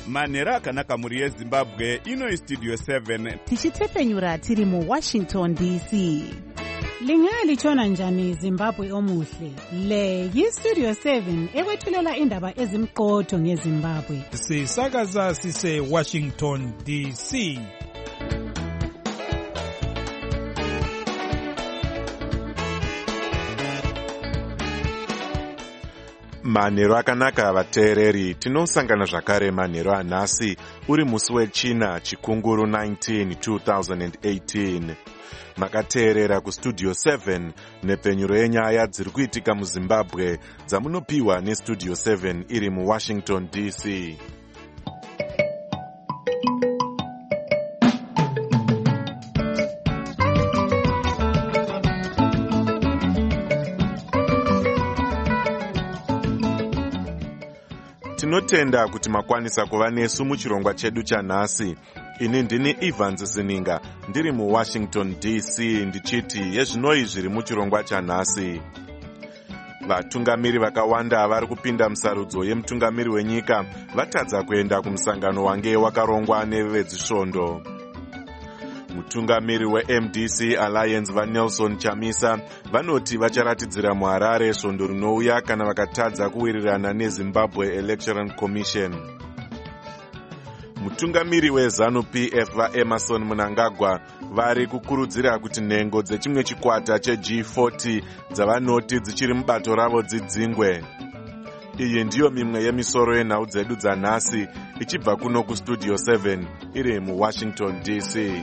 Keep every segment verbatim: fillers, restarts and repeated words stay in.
manhero akanaka mhuri yezimbabwe. Ino istudio seven tichitefenyura tiri muwashington D C. Lingalitshona njani Zimbabwe omuhle? Le yistudio seven ekwethulela indaba ezimqotho ngeZimbabwe. Sisakaza sise Washington D C. Manhero akanaka vateereri, tinosangana zvakare manhero anhasi uri musi wechina chikunguru nineteen two thousand eighteen. Makateerera kustudio seven nepfenyuro yenyaya dziri kuitika muZimbabwe dzamunopiwa nestudio seven iri muWashington D C. Tinotenda kuti makwanisa kuva nesu muchirongwa chedu chanhasi. Ini ndini Evans Zininga ndiri muWashington D C ndichiti yezvinoi zviri muchirongwa chanhasi. Vatungamiri vakawanda vari kupinda musarudzo yemutungamiri wenyika vatadza kuenda kumusangano wange wakarongwa nevezvisvondo. Mutungamiri weM D C Alliance vaNelson Chamisa vanoti vacharatidzira muHarare svondo rinouya kana vakatadza kuwirirana neZimbabwe Electoral Commission. Mutungamiri weZanu P F vaEmerson Mnangagwa vari kukurudzira kuti nhengo dzechimwe chikwata cheG forty dzavanoti dzichiri mubato ravo dzidzingwe. Iyi ndiyo mimwe yemisoro yenhau dzedu dzanhasi ichibva kuno kustudio seven iri muWashington D C.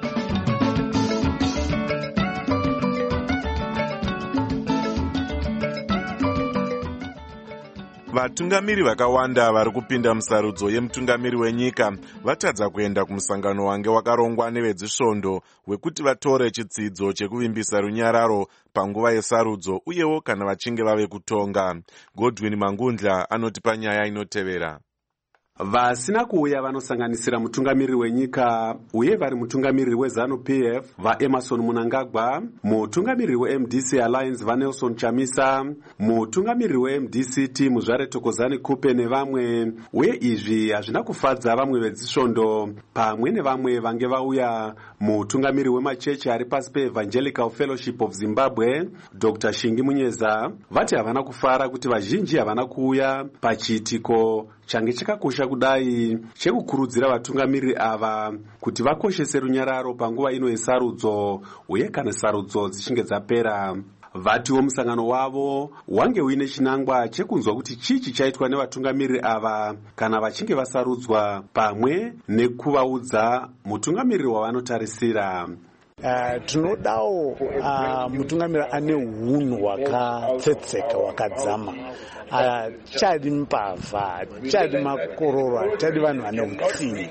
Vatungamiri vakawanda vari kupinda musarudzo yemutungamiri wenyika vatadza kuenda kumusangano wange wakarongwa nevezvisvondo wekuti vatore chitsidzo chekuvimbisa runyararo panguva yesarudzo uyewo kana vachinge vave kutonga. Godwin Mangundla anoti panyaya inotevera. Vasina kuuya vanosanganisira mutungamiri wenyika uye vari mutungamiri weZanu P F vaEmerson Mnangagwa, mutungamiri weM D C Alliance vaNelson Chamisa, mutungamiri weM D C T Muzvare Thokozani Kupe nevamwe. Uye izvi hazvina kufadza vamwe vezvisvondo pamwe nevamwe vange vauya. Mutungamiri wemachechi ari pasi peEvangelical Fellowship of Zimbabwe Doctor Shingi Munyeza vati havana kufara kuti vazhinji havana kuuya pachiitiko change chakakosha kudai chekukurudzira vatungamiri ava kuti vakoshese runyararo panguva ino yesarudzo uye kana sarudzo dzichinge dzapera. Vatiwo musangano wavo wange uine chinangwa chekunzwa kuti chichi chaitwa nevatungamiri ava kana vachinge vasarudzwa pamwe nekuvaudza mutungamiri wavanotarisira. Uh, tinodawo uh, mutungamiri ane hunhu hwakatsetseka hwakadzama. Uh, chadi mbavha, chadi makororo, chadi vanhu vane utsinye.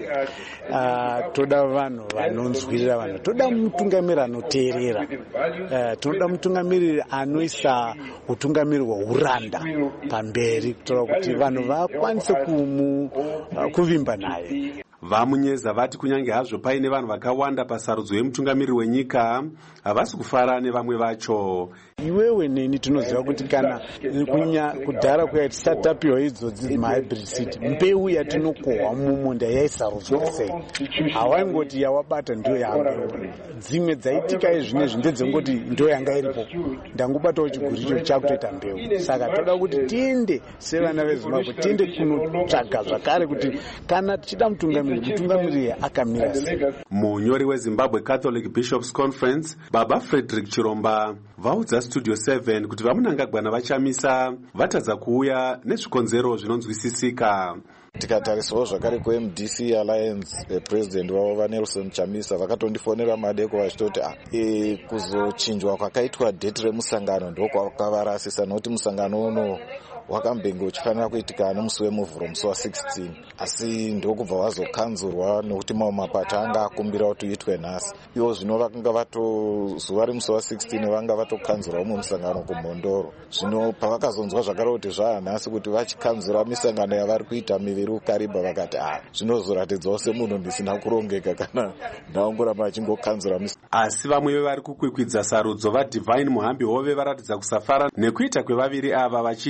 Uh, toda vanhu vanonzwirira vanhu. Toda mutungamiri anoteerera. Uh, toda mutungamiri anoisa utungamiri hweuranda pamberi kutora kuti vanhu vakwanise kumu uh, kuvimba naye. Vamunyeza vati kunyange hazvo paine vanhu vakawanda pasarudzo yemutungamiri wenyika havasi kufara nevamwe vacho. Iwewe neni tinoziva kuti kana kudhara kuya tisatapiwa idzodzi mahybrid seed mbeu yatinokohwa mumunda yaisarudzwa sei. Hawaingoti yawabata ndiyo yanga. Dzimwe dzaitika izvinezvi ndedzengoti ndiyo yanga iripo. Ndangobatawo chiguricho chakutoita mbeu. Saka toda kuti tiende sevana veZimbabwe tiende kunotsvaga zvakare kuti kana tichida mutungamiri mutungamiri akamira sei. Munyori weZimbabwe Catholic Bishops Conference Baba Frederick Chiromba vaudza studio seven kuti vaMnangagwa navaChamisa vatadza kuuya nezvikonzero zvinonzwisisika. Tikatarisawo zvakare kuM D C Alliance president wavo vaNelson Chamisa vakatondifonera madeko vachitoti e, kuzochinjwa kwakaitwa date remusangano ndokwakavarasisa nokuti musangano uno wakambenge uchifanira kuitika nomusi wemuvhuro musi wa16 asi ndokubva wazokanzurwa nokuti mamwe mapato anga akumbira kuti uitwe nhasi. Ivo zvino vakanga vato zuva remusi wa16 vanga vatokanzura umwe musangano kuMhondoro. Zvino pavakazonzwa zvakare kuti zvahanhasi kuti vachikanzura misangano yavari kuita miviri kuKariba vakati ah zvinozoratidzawo semunhu ndisina kurongeka kana ndaongoramba achingokanzura misa. Asi vamwe vevari kukwikwidza sarudzo vaDivine Muhambi Hove varatidza kusafara nekuita kwevaviri ava vachiti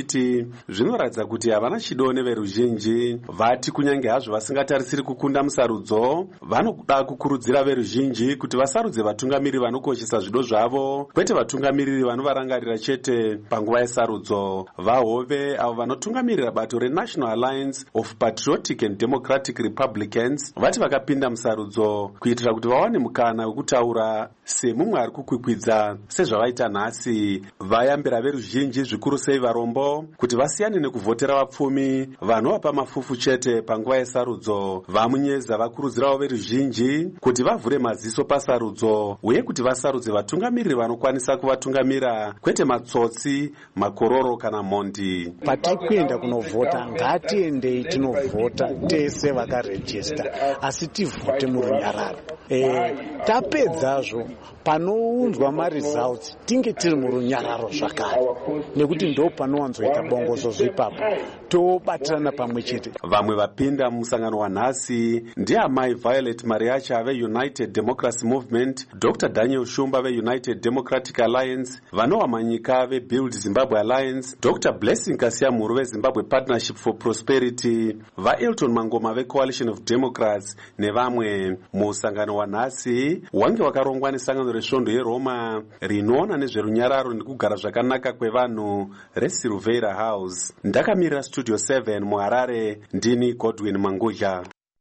zvinoratidza kuti havana chido neveruzhinji. Vati kunyange hazvo vasingatarisiri kukunda musarudzo, vanoda kukurudzira veruzhinji kuti vasarudze vatungamiriri vanokoshesa zvido zvavo, kwete vatungamiriri vanovarangarira chete panguva yesarudzo. Vahove avo vanotungamirira bato reNational Alliance of Patriotic and Democratic Republicans vati vakapinda musarudzo kuitira kuti vawane mukana wekutaura semumwe ari kukwikwidza sezvavaita nhasi. Vayambira veruzhinji zvikuru sei varombo kuti vasiyane nekuvhotera vapfumi vanovapa mafufu chete panguva yesarudzo. Vamunyeza vakurudzirawo veruzhinji kuti vavhure maziso pasarudzo uye kuti vasarudze vatungamiriri vanokwanisa kuvatungamira, kwete matsotsi, makororo kana mhondi. Patiri kuenda kunovhota, ngatiendei tinovhota tese vakarejista, asi tivhote murunyararo. E, tapedzazvo panounzwa maresults tinge tiri murunyararo zvakare, nekuti ndo panowanzoita bongozo zvipapo tobatirana pamwe chete. Vamwe vapinda mumusangano wanhasi ndiamai Violet Mariacha veUnited Democracy Movement, Doctor Daniel Shumba veUnited Democratic Alliance, vanowa manyika veBuild Zimbabwe Alliance, Doctor Blessing Kasiamuru veZimbabwe Partnership for Prosperity, vaElton Mangoma veCoalition of Democrats nevamwe. Musangano wanhasi wange wakarongwa nesangano resvondo yeRoma rinoona nezverunyararo nekugara zvakanaka kwevanhu reSilveira House. Ndakamirira Studio seven muHarare, ndini Godwin Manguja.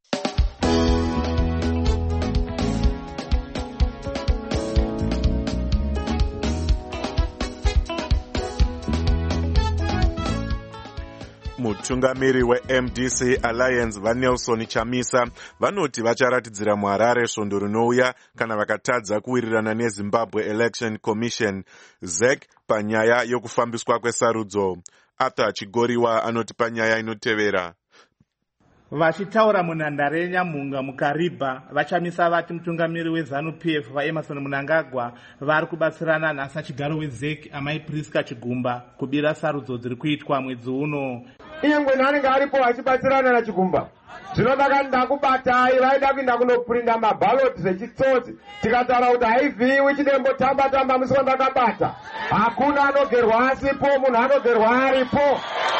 Mutungamiri weM D C Alliance vaNelson Chamisa vanoti vacharatidzira muHarare svondo rinouya kana vakatadza kuwirirana neZimbabwe Election Commission Z E C panyaya yokufambiswa kwesarudzo. Arthur Chigoriwa anoti panyaya inotevera. Vachitaura munhandare yeNyamunga muKariba, Vachamisa vati mutungamiri weZanu-P F vaEmmerson Mnangagwa vari kubatsirana nhasi nachigaro weZ E C amai Priska Chigumba kubira sarudzo dziri kuitwa mwedzi uno. Iye nani aripo achibatsirana naChigumba. Zvinoda ndakubatai vaida kuenda kunoprinda maballot zvechitsotsi, tikataura kuti haivhiwi chidembo tamba tamba musi wandakabata. Hakuna anogerwa asipo, munhu anogerwa aripo.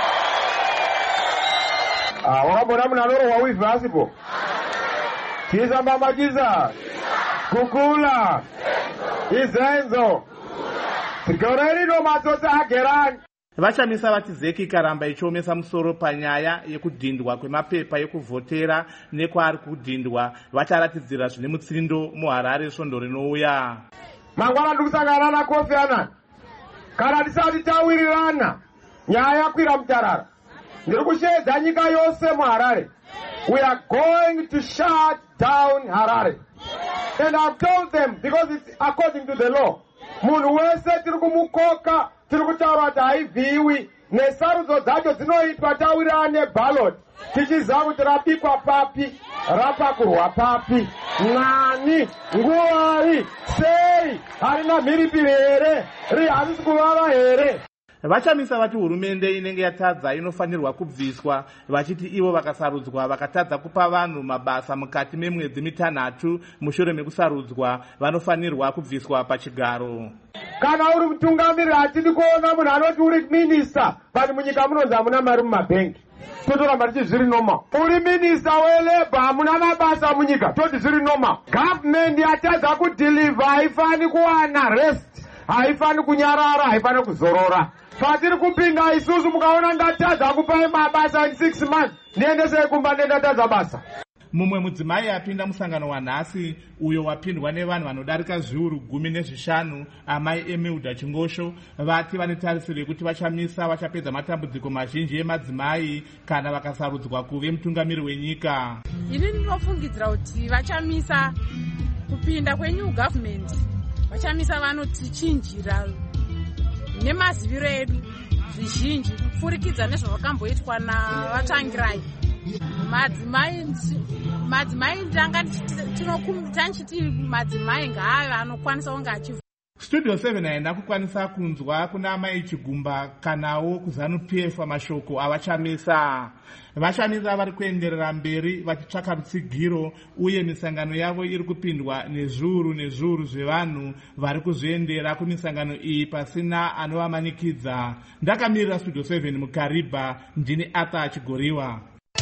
Ah, wakabona munhu anorohwa wivhi asipo. Kisa mama kisa. Kukula. Izenzo. Tikoreri no matsotsi agerani. Vachamisa vati Z E C ikaramba ichiomesa musoro panyaya yekudhindwa kwemapepa ekuvhotera nekwaari kudhindwa, vacharatidzira zvine mutsindo muHarare svondo rinouya. Mangwana ndikusangana naKofi Annan. Kana tisati tawirirana nyaya yakwira mutarara. Ndiri kushedza nyika yose muHarare. We are going to shut down Harare. And I've told them, because it's according to the law, munhu wese tiri kumukoka, tiri kutaura kuti haivhiwi, nesarudzo dzacho dzinoitwa tawirirana neballot, tichiziva kuti rapikwa papi, rapakurwa papi, nani, nguvari, sei, harina mhiripiri here, ri hazisi kuvava here. Vachamisa vati hurumende inenge yatadza inofanirwa kubviswa, vachiti ivo vakasarudzwa vakatadza kupa vanhu mabasa mukati memwedzi mitanhatu mushure mekusarudzwa vanofanirwa kubviswa pachigaro. Kana uri mutungamiriri hatidi kuona munhu anoti uri minista, but munyika munonzi hamuna mari mumabhengi. Totoramba tichi zviri noma. Uri minista weLabour hamuna mabasa munyika, toti zviri noma. Government yatadza kudeliver haifani kuwana rest, haifani kunyarara, haifani kuzorora. Patiri kupinda isusu mukaona ndatadza kupai mabasa in six months, ndiendesei kumba ndatadza basa. Mumwe mudzimai apinda musangano wanhasi uyo wapindwa nevanhu vanodarika zviuru gumi nezvishanu, amai Emilda Chingosho, vati vanetarisiro yekuti Vachamisa vachapedza matambudziko mazhinji emadzimai kana vakasarudzwa kuve mutungamiri wenyika. Ini ndinofungidzira kuti Vachamisa kupinda kwenew government, Vachamisa vanotichinjira nemaziviro edu zvizhinji kupfurikidza nezvavakamboitwa navatangirai. Madzimai madzimai ndanga tinokumbira tichiti madzimai ngaave anokwanisa kunge achiva Studio seven haina kukwanisa kunzwa kuna mai Chigumba kanawo kuZANU P F amashoko avachamisa. Vachamisa vari kuenderera mberi vachitsvaka rutsigiro uye misangano yavo iri kupindwa nezviuru nezviuru zvevanhu vari kuzviendera kumisangano iyi pasina anovamanikidza. Ndakamirira Studio seven muKariba, ndini Arthur Chigoriwa.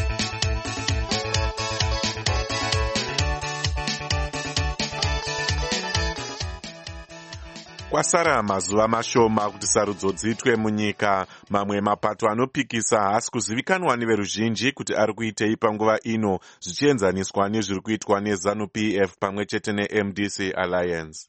Kwasara mazuva mashoma kuti sarudzo dziitwe munyika. Mamwe mapato anopikisa haasi kuzivikanwa neveruzhinji kuti ari kuitei panguva ino, zvichienzaniswa nezviri kuitwa neZANU P F pamwe chete neM D C Alliance.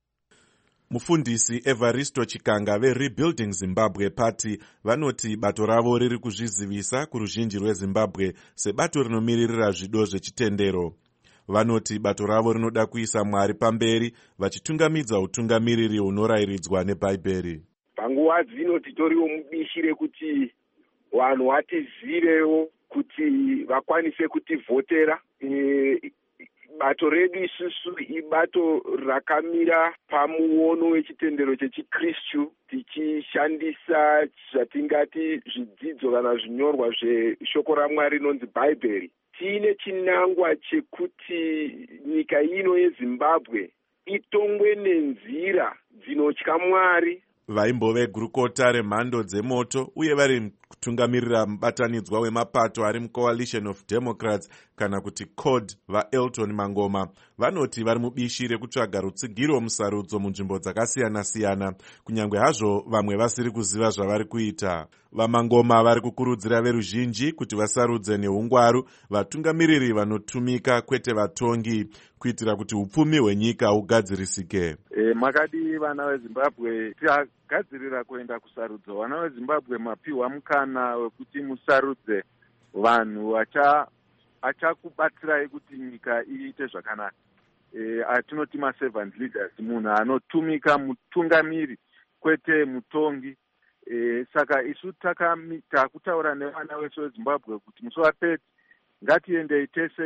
Mufundisi Evaristo Chikanga veRebuilding Zimbabwe Party vanoti bato ravo riri kuzvizivisa kuruzhinji rweZimbabwe sebato rinomiririra zvido zvechitendero. Vanoti bato ravo rinoda kuisa Mwari pamberi vachitungamidza utungamiriri hunorayiridzwa neBhaibheri. Panguva dzino titoriwo mubishi rekuti vanhu vatizirewo kuti vakwanise kutivhotera. E, bato redu isusu ibato rakamira pamuono wechitendero chechikristu tichishandisa zvatingati zvidzidzo kana zvinyorwa zveshoko raMwari rinonzi Bhaibheri. Tine chinangwa chekuti nyika ino yeZimbabwe itongwe nenzira dzinotya Mwari. Vaimbove gurukota remhando dzemoto uye vari kutungamirira mubatanidzwa wemapato ari muCoalition of Democrats kana kuti C O D vaElton Mangoma vanoti vari mubishi rekutsvaga rutsigiro musarudzo munzvimbo dzakasiyana-siyana, kunyange hazvo vamwe vasiri kuziva zvavari kuita. VaMangoma vari kukurudzira veruzhinji kuti vasarudze neungwaru vatungamiriri vanotumika kwete vatongi, kuitira kuti upfumi hwenyika hugadzirisike. E, makadi vana veZimbabwe tagadzirira kuenda kusarudzo. Vana veZimbabwe mapiwa mukana wekuti musarudze vanhu vacha achakubatsirai kuti nyika iite zvakanaka. E, atinoti ma-servant leaders, munhu anotumika mutungamiri kwete mutongi. E, saka isu takutaura nevana vese veZimbabwe kuti musovapedzi, ngatiendei tese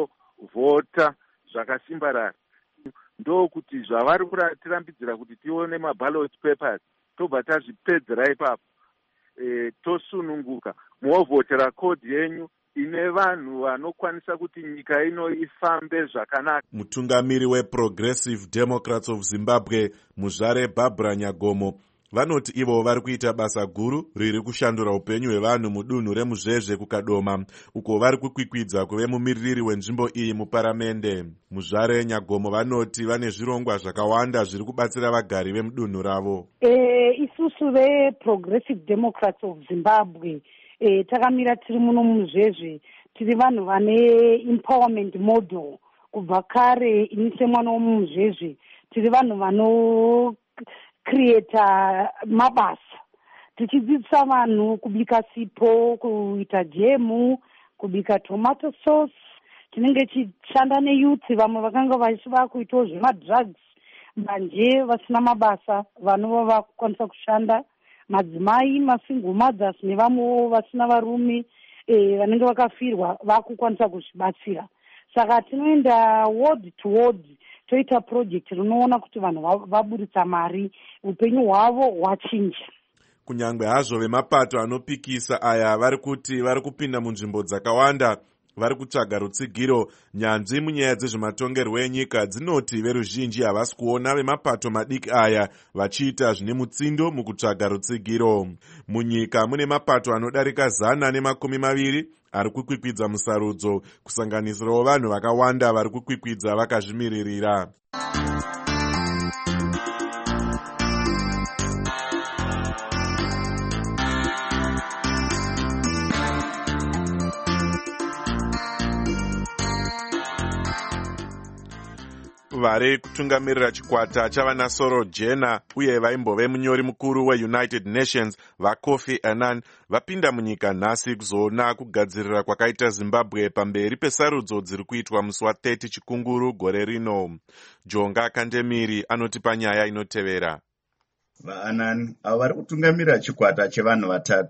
tindovhota zvakasimbarara. Ndo kuti zvavari kutirambidzira kuti tione maballot papers tobva tazvipedzera ipapo. E, tosununguka movhotera kodi yenyu ine vanhu vanokwanisa kuti nyika ino ifambe zvakanaka. Mutungamiri weProgressive Democrats of Zimbabwe Muzvare Barbara Nyagomo vanoti ivo vari kuita basa guru riri kushandura upenyu hwevanhu mudunhu reMuzvezve kuKadoma, uko vari kukwikwidza kuve mumiririri wenzvimbo iyi muparamende. Muzvare Nyagomo vanoti vane zvirongwa zvakawanda zviri kubatsira vagari vemudunhu ravo. E, isusu veProgressive Democrats of Zimbabwe e, takamira tiri muno Muzvezve, tiri vanhu vane empowerment model kubva kare. Ini semwana woMuzvezve tiri vanhu vano creata mabasa, tichidzidzisa vanhu kubika sipo, kuita jemu, kubika tomato sauce. Tinenge tichishanda neyouth, vamwe vakanga vachiva kuitawo zvemadrugs, manje vasina mabasa vanova vakukwanisa kushanda, madzimai masingle mothers nevamwewo vasina varume e, vanenge vakafirwa vakukwanisa kuzvibatsira. Saka tinoenda ward to ward toita project rinoona kuti vanhu vaburitsa mari, upenyu hwavo hwachinja. Kunyange hazvo vemapato anopikisa aya vari kuti vari kupinda munzvimbo dzakawanda vari kutsvaga rutsigiro, nyanzvi munyaya dzezvematongerwo enyika dzinoti veruzhinji havasi kuona vemapato madiki aya vachiita zvine mutsindo mukutsvaga rutsigiro. Munyika mune mapato anodarika zana nemakumi maviri ari kukwikwidza musarudzo, kusanganisirawo vanhu vakawanda vari kukwikwidza vakazvimiririra. Vari kutungamirira chikwata chavanasoro Jena uye vaimbove munyori mukuru weUnited Nations vaKofi Annan vapinda munyika nhasi kuzoona kugadzirira kwakaita Zimbabwe pamberi pesarudzo dziri kuitwa musi wathirty chikunguru gore rino. Jonga Kandemiri anoti panyaya inotevera. VaAnnan avo vari kutungamirira chikwata chevanhu vatatu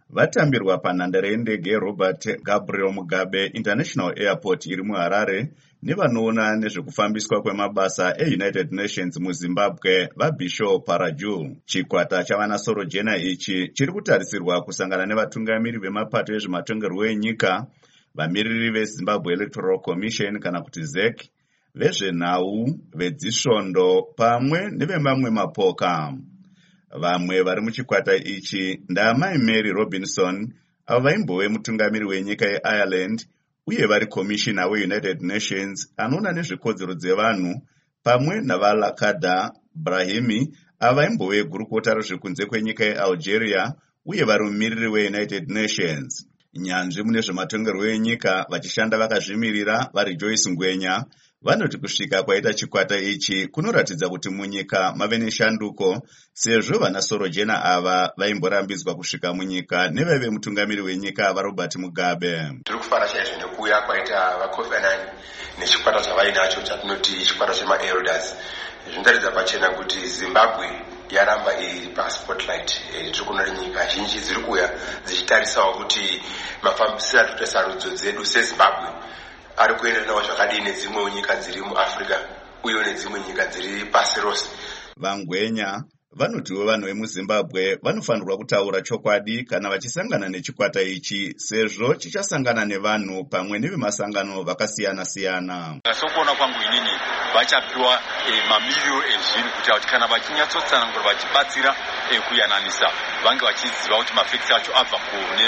vatambirwa panhandare yendege yeRobert Gabriel Mugabe International Airport iri muHarare nevanoona nezvekufambiswa kwemabasa eUnited Nations muZimbabwe vaBishop Paraju. Chikwata chavana Sorojena ichi chiri kutarisirwa kusangana nevatungamiri vemapato ezvematongerwo enyika, vamiriri veZimbabwe Electoral Commission kana kuti Z E C, vezvenhau, vedzisvondo pamwe nevemamwe mapoka. Vamwe vari muchikwata ichi ndaamai Mary Robinson, avo vaimbove mutungamiri wenyika yeIreland uye vari komishina weUnited Nations anoona nezvekodzero dzevanhu, pamwe naValakada Brahimi, avo vaimbove gurukota rezvekunze kwenyika yeAlgeria uye vari mumiriri weUnited Nations. Nyanzvi mune zvematongerwo enyika vachishanda vakazvimirira vari Joyce Ngwenya vanoti kusvika kwaita chikwata ichi kunoratidza kuti munyika mave neshanduko, sezvo vana Sorojena ava vaimborambidzwa kusvika munyika nevaive mutungamiri wenyika vaRobert Mugabe. Tiri kufara chaizvo nekuuya kwaita vaKofi Annan nechikwata chavainacho chatinoti chikwata chemaelders. Zvinotaridza pachena kuti Zimbabwe yaramba iri paspotlight. Tiri kuona nyika zhinji dziri kuuya dzichitarisawo kuti mafambisiro atoita sarudzo dzedu seZimbabwe ari kuenderanawo zvakadii nedzimwe nyika dziri muAfrica uye nedzimwe nyika dziri pasi rose. Vangwenya vanotiwo vanhu vemuZimbabwe vanofanirwa kutaura chokwadi kana vachisangana nechikwata ichi, sezvo chichasangana nevanhu pamwe nevemasangano vakasiyana-siyana. Sokuona kwangu inini vachapiwa e, mamiliyoni ezvinhu kuti kana vachinyatsotsanangura vachibatsira e, kuyananisa vange vachiziva kuti mafekisi acho abva kune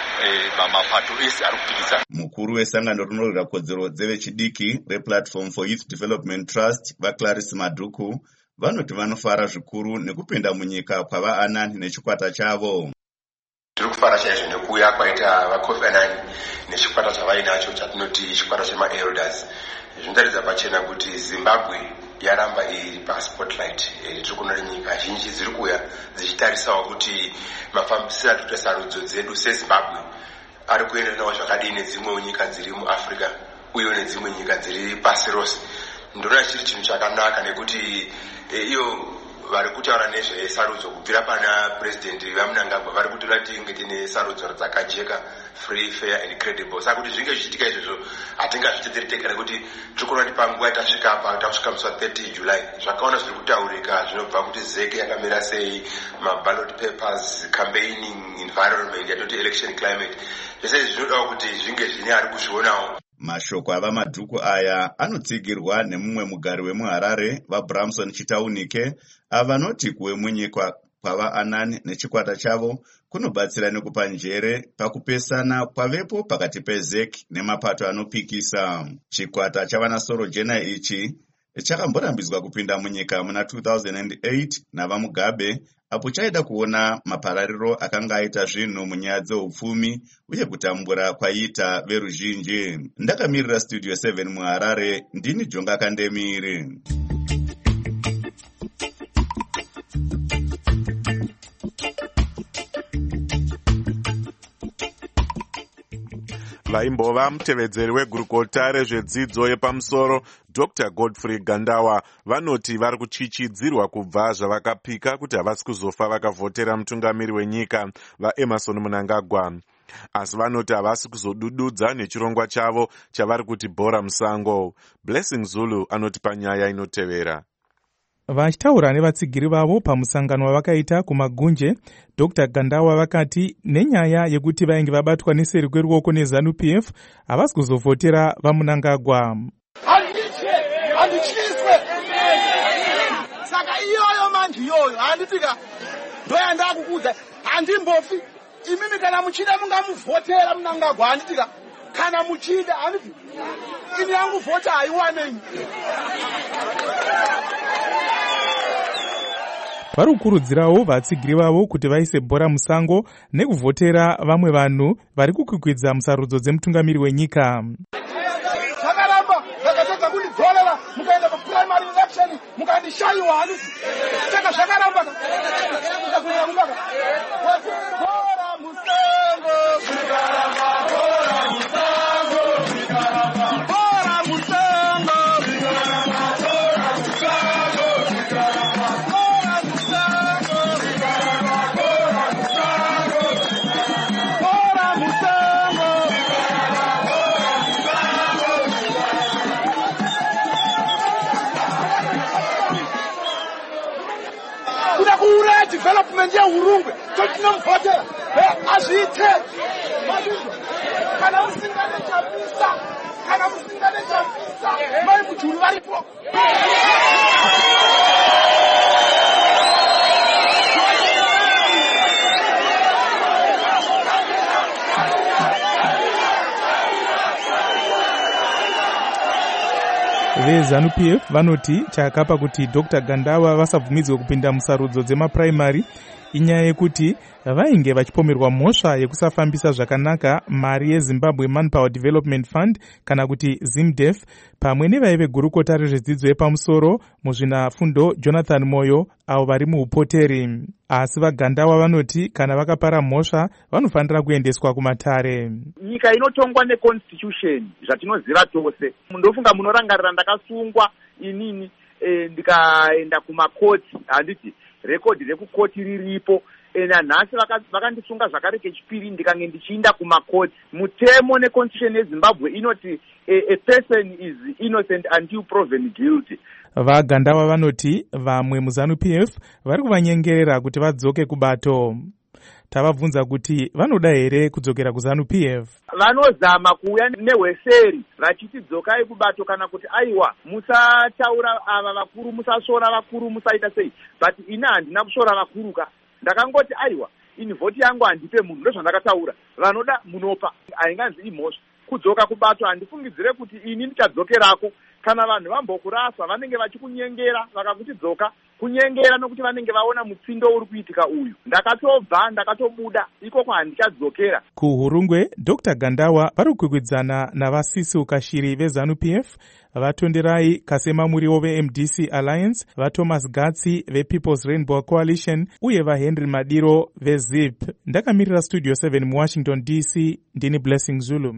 mapato ese ari kupikisa. Mukuru wesangano rinorwira kodzero dzevechidiki rePlatform for Youth Development Trust vaClarice Maduku vanoti vanofara zvikuru nekupinda munyika kwava Annan nechikwata chavo. Tiri kufara chaizvo nekuuya kwaita vaKofi Annan nechikwata chavainacho chatinoti chikwata chemaelders. Zvinotaridza pachena kuti Zimbabwe yaramba iri paspotlight. Tiri kuona nyika zhinji dziri kuuya dzichitarisawo kuti mafambisiro atoita sarudzo dzedu seZimbabwe ari kuenderanawo zvakadii nedzimwe nyika dziri muAfrica uye nedzimwe nyika dziri pasi rose. Ndinoona chiri chinhu chakanaka nekuti iyo vari kutaura nezvesarudzo kubvira pana president vaMnangagwa vari kuti tinge tine sarudzo dzakajeka, free, fair and credible. Saka kuti zvinge zvichiitika izvozvo hatingazvitetereteka nekuti tiri kuona kuti panguva tasvika apa tasvika musi wa-thirty July zvakaona zviri kutaurika zvinobva kuti Z E C yakamira sei, maballot papers, campaigning, environment, yatoti election climate. Zvese izvi zvinodawo kuti zvinge zvine ari kuzvionawo. Mashoko ava Madhuku aya anotsigirwa nemumwe mugari wemuHarare vaBramson Chitaunike avanoti kuwe munyika kwava Annan nechikwata chavo kunobatsira nekupa njere pakupesana kwavepo pakati peZ E C nemapato anopikisa. Chikwata chavana Sorojena ichi chakamborambidzwa kupinda munyika muna two thousand eight navaMugabe apo chaida kuona maparariro akanga aita zvinhu munyaya dzeupfumi uye kutambura kwaita veruzhinji. Ndakamirira Studio seven muHarare, ndini Jonga Kandemiri. vaimbova mutevedzeri wegurukota rezvedzidzo yepamusoro Doctor Godfrey Gandawa vanoti vari kuchichidzirwa kubva zvavakapika kuti havasi kuzofa vakavhotera mutungamiri wenyika vaEmerson Mnangagwa, asi vanoti havasi kuzodududza nechirongwa chavo chavari kuti bhora musango. Blessing Zulu anoti panyaya inotevera. Vachitaura nevatsigiri vavo pamusangano wavakaita kumagunje, Doctor Gandawa vakati nenyaya yekuti vainge vabatwa neseri kweruoko neZANU P F havasi kuzovhotera vaMnangagwa. Handichiswe saka iyoyo manje iyoyo handitika ndoyanda kukuudza handimbofi imimi kana muchida mungamuvhotera Mnangagwa handitika kana muchida handiti ini yangu vhota haiwanei. Vari kukurudzirawo vatsigiri vavo kuti vaise bhora musango nekuvhotera vamwe vanhu vari kukwikwidza musarudzo dzemutungamiri wenyika. Zvakaramba zvakatadza kundidzorera mukaenda kuprimary election mukandishayiwa handiti saka zvakaramba bhora musango bhora musango bhora musango kuda kuuraya development yeurungwe totinomuvhotera azviite kana musingane chamisa kana musingane chamisa mai mujuru varipo. VeZANU-P F vanoti chakapa kuti Dr Gandawa vasabvumidzwe kupinda musarudzo dzemapuraimari inyaya yekuti vainge vachipomerwa mhosva yekusafambisa zvakanaka mari yeZimbabwe Manpower Development Fund kana kuti ZIMDEF pamwe nevaive gurukota rezvedzidzo yepamusoro muzvinafundo Jonathan Moyo avo vari muupoteri. Asi vaGandawa vanoti kana vakapara mhosva vanofanira kuendeswa kumatare. Nyika inotongwa neconstitution zvatinoziva tose. Mundofunga munorangarira ndakasungwa inini e, ndikaenda kumakoti handiti rekodi rekukoti riripo ena nhasi vakandisunga zvakare kechipiri ndikange ndichiinda kumakoti. Mutemo neconstitution yeZimbabwe inoti a, a person is innocent until proven guilty. VaGandawa vanoti vamwe muZANU-P F vari kuvanyengerera kuti vadzoke kubato. Tavabvunza kuti vanoda here kudzokera kuZANU-P F. Vanozama kuuya nehweseri vachiti dzokai kubato kana kuti aiwa musataura ava vakuru musasora vakuru musaita sei, but ina handina kusora vakuru ka ndakangoti aiwa ini vhoti yangu handipe munhu ndozvandakataura vanoda munopa hainganzi imhosva. Kudzoka kubato handifungidzire kuti ini ndichadzokerako kana vanhu vambokurasa vanenge vachikunyengera vakakuti dzoka kunyengera nokuti vanenge vaona mutsindo uri kuitika uyu. Ndakatobva ndakatobuda ikoko handichadzokera. Kuhurungwe Dr Gandawa vari kukwikwidzana navasisi ukashiri veZANU-P F vatonderai Kasema Muriwo veM D C Alliance, vaThomas Gatsi vePeople's Rainbow Coalition uye vaHenry Madiro veZIP. Ndakamirira Studio seven muWashington D C, ndini Blessing Zulu.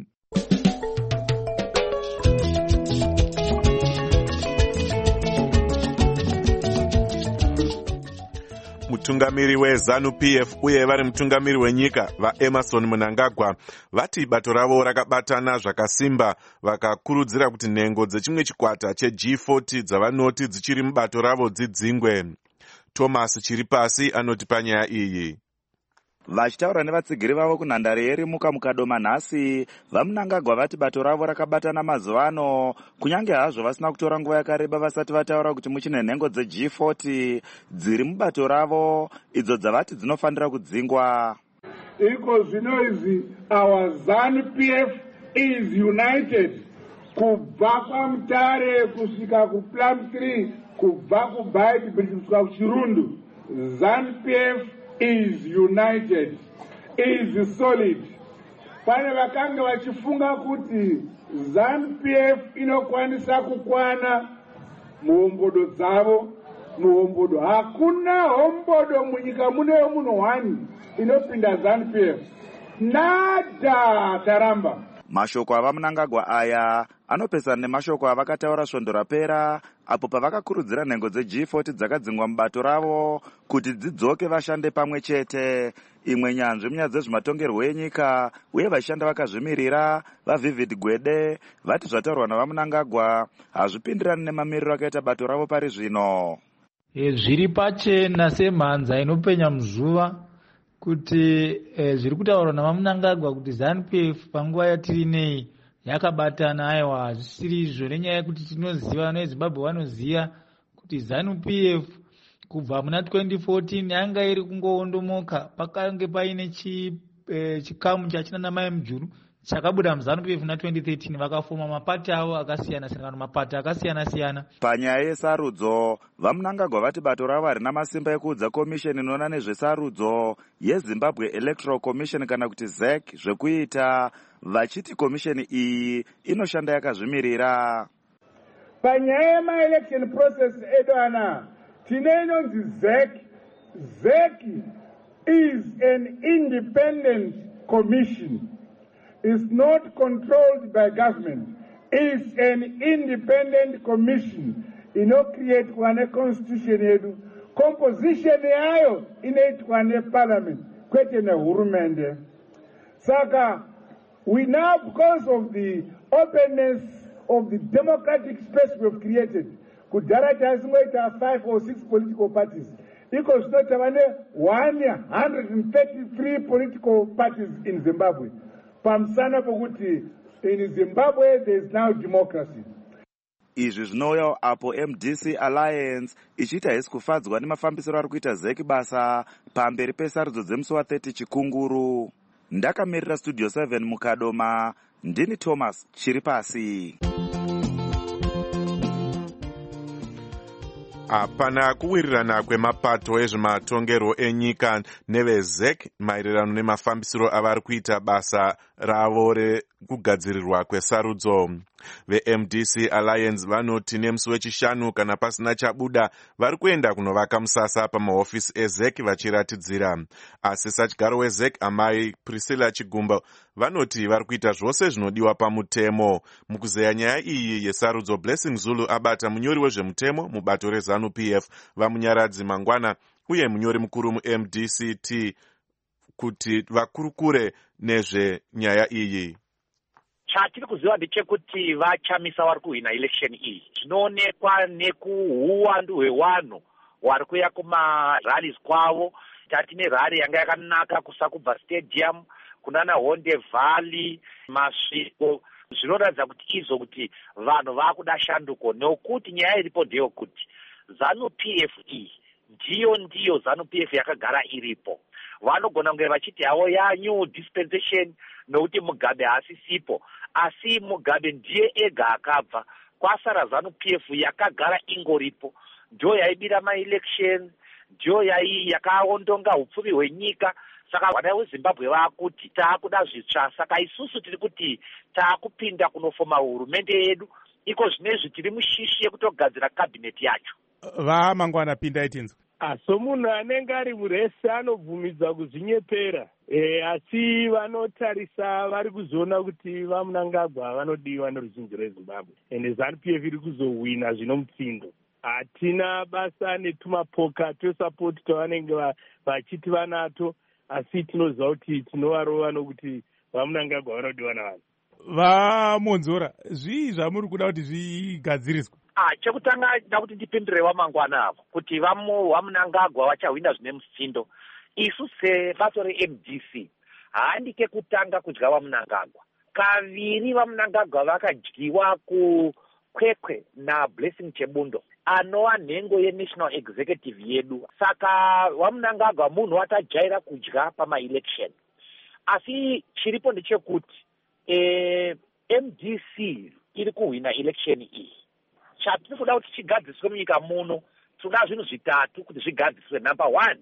Mutungamiri weZANU-P F uye vari mutungamiri wenyika vaEmerson Mnangagwa vati bato ravo rakabatana zvakasimba vakakurudzira kuti nhengo dzechimwe chikwata cheG forty dzavanoti dzichiri mubato ravo dzidzingwe. Thomas Chiripasi anoti panyaya iyi. Vachitaura nevatsigiri vavo kunhandare yerimuka mukadoma nhasi, vaMnangagwa vati bato ravo rakabatana mazuva ano kunyange hazvo vasina kutora nguva yakareba vasati vataura kuti muchine nhengo dzeG forty dziri mubato ravo idzo dzavati dzinofanira kudzingwa. Iko zvino izvi our ZANU-P F is united kubva kwaMutare kusvika kuPlum three kubva kuBait Bridge kusvika kuChirundu. ZANU-P F is united, is solid. Pane vakanga vachifunga kuti ZANU-P F inokwanisa kukwana muhombodo dzavo muhombodo. Hakuna hombodo munyika muneyo munhu one inopinda ZANU-P F. Nada taramba. Mashoko avaMnangagwa aya anopesana nemashoko avakataura svondo rapera apo pavakakurudzira nhengo dzeG forty dzakadzingwa mubato ravo kuti dzidzoke vashande pamwe chete. Imwe nyanzvi munyaya dzezvematongerwo enyika uye vashanda vakazvimirira vaVivid Gwede vati zvataurwa navaMnangagwa hazvipindirani nemamiriro akaita bato ravo pari zvino. E, zviri pachena semhanza inopenya muzuva kuti e, zviri kutaurwa navaMnangagwa kuti ZANU-P F panguva yatiri nei yakabatana aiwa hazvisiri izvo, nenyaya yekuti tinoziva neZimbabwe vanoziva kuti ZANU-P F kubva muna twenty fourteen yanga iri kungoondomoka pakange paine chi, e, chikamu chachina namai mujuru chakabuda muZANU-P F na twenty thirteen vakafoma mapati avo akasiyana siyana mapati akasiyana siyana. Panyaya yesarudzo vaMnangagwa vati bato ravo harina masimba ekuudza komisheni inoona nezvesarudzo yeZimbabwe Electoral Commission kana kuti Z E C zvekuita, vachiti komisheni iyi inoshanda yakazvimirira. Panyaya yemaelection process edu ana tine inonzi Z E C. Z E C is an independent commission. Is not controlled by government. Is an independent commission. Ino create one constitution yedu. Composition yayo inaitwa ne parliament. Kwete ne hurumende. Saka, we now, because of the openness of the democratic space we have created, kudara chasingoita five or six political parties. iko zvino tava ne-one hundred thirty-three political parties in Zimbabwe pamusana pokuti in Zimbabwe there is now democracy. Izvi zvinouya apo M D C Alliance ichiita hesi kufadzwa nemafambisiro ari kuita Zeki basa pamberi pesarudzo dzemusi wa-thirty Chikunguru. Ndakamirira Studio seven Mukadoma, ndini Thomas Chiripasi. Hapana kuwirirana kwemapato ezvematongero enyika nevezek maererano nemafambisiro avari kuita basa ravo rekugadzirirwa kwesarudzo. Ve-M D C Alliance vanoti nemusi wechishanu kana pasina chabuda vari kuenda kunovaka musasa pamahofisi ezek vachiratidzira. Asi sachigaro wezek amai Priscilla Chigumba vanoti vari kuita zvose zvinodiwa pamutemo. Mukuzeya nyaya iyi yesarudzo, Blessing Zulu abata munyori wezvemutemo mubato rezanu P F vamunyaradzi mangwana uye munyori mukuru mu-M D C T kuti vakurukure nezvenyaya iyi. Chatiri kuziva ndechekuti vachamisa vari kuhwina election iyi zvinoonekwa nekuhuwandu hwewanhu wari kuya kumarallies kwavo. Tatine rally yanga yakanaka kuSakubva Stadium, kunana Honde Valley, masviko zvinoratidza kuti izvo kuti vanhu vakuda shanduko, nokuti nyaya iripo ndeyokuti zanu P F iyi ndiyo ndiyo zanu P F yakagara iripo. Vanogona kunge vachiti havo ya new dispensation nokuti Mugabe haasisipo, asi Mugabe ndiye ega akabva, kwasara zanu P F yakagara ingoripo, ndiyo yaibira ma-election, ndiyo yai yakaondonga hupfumi hwenyika. Saka vana veZimbabwe vakuti taakuda zvitsva, saka isusu tiri kuti taakupinda kunofoma hurumende yedu, iko zvinezvi tiri mushishi yekutogadzira kabineti yacho. Vamangwana pindai tinzwe. So munhu anenge ari muresi anobvumidza kuzvinyepera, e, asi vanotarisa vari kuzoona kuti vaMnangagwa vanodiwa neruzhinji rweZimbabwe, ende zanu P F iri kuzohwina zvino mutsindo. Hatina basa netumapoka twesapoti twavanenge vachiti vanato, asi tinoziva kuti tinovarova nokuti vaMnangagwa vanodiwa navanhu. Vamonzora, zvii zvamuri kuda kuti zvigadziriswe? Ah, chekutanga da kuti ndipindure vamangwana avo kuti vamu vaMnangagwa vachahwina zvine musindo. Isu sebato re-M D C haandike kutanga kudya vaMnangagwa. Kaviri vaMnangagwa vakadyiwa kukwekwe na Blessing Chebundo anova nhengo yeNational Executive yedu. Saka vaMnangagwa munhu watajaira kudya pama-election. Asi chiripo ndechekuti eh, M D C iri kuhwina election iyi. Chatiri kuda kuti chigadziswe munyika muno, tinoda zvinhu zvitatu kuti zvigadziswe. Number one,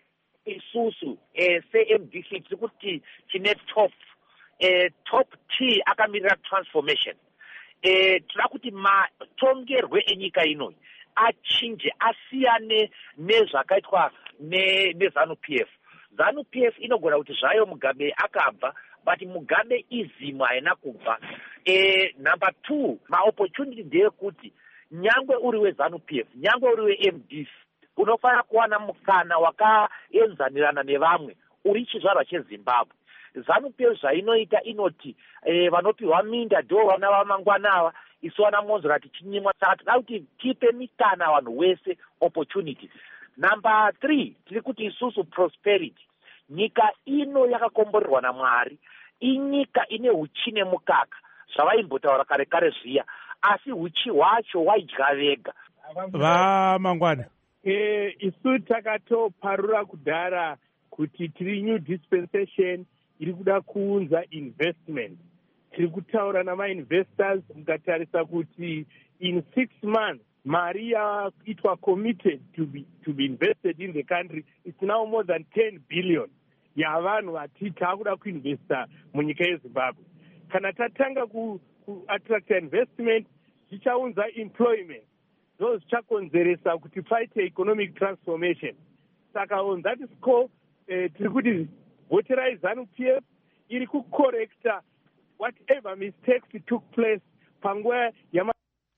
isusu eh, se-M D C tiri kuti tine top eh, top T akamirira transformation. Eh, tinoda kuti matongerwe enyika inoyi achinje, asiyane nezvakaitwa ne, nezanu P F. Zanu P F inogona kuti zvayo Mugabe akabva, but Mugabe izimu haina kubva. Eh, number two, ma-opportunity ndeyekuti nyangwe uri wezanu P F, nyangwe uri we-M D C, unofanira kuwana mukana wakaenzanirana nevamwe uri chizvarwa cheZimbabwe. Zanu P F zvainoita inoti eh, vanopiwa minda ndo vana vamangwana ava, isu vana Monzora tichinyimwa. Saka tinoda kuti tipe mikana vanhu wese opportunity. Number three, tiri kuti isusu prosperity. Nyika ino yakakomborerwa naMwari, inyika ine huchi nemukaka zvavaimbotaura kare kare zviya, asi huchi hwacho hwaidya vega. Vamangwana, eh, isu takatoparura kudhara kuti tiri new dispensation iri kuda kuunza investment. Tiri kutaura nama-investors, mukatarisa kuti in six months mari yaitwa committed to be, to be invested in the country, it's now more than ten billion yavanhu vati taakuda kuinvesta munyika yeZimbabwe. Kana tatanga ku, ku attract investment, zvichaunza employment, ndo zvichakonzeresa kuti paite economic transformation. Saka on that score, eh, tiri kuti voterai zanu P F iri kucorrecta whatever mistakes took place panguva yama.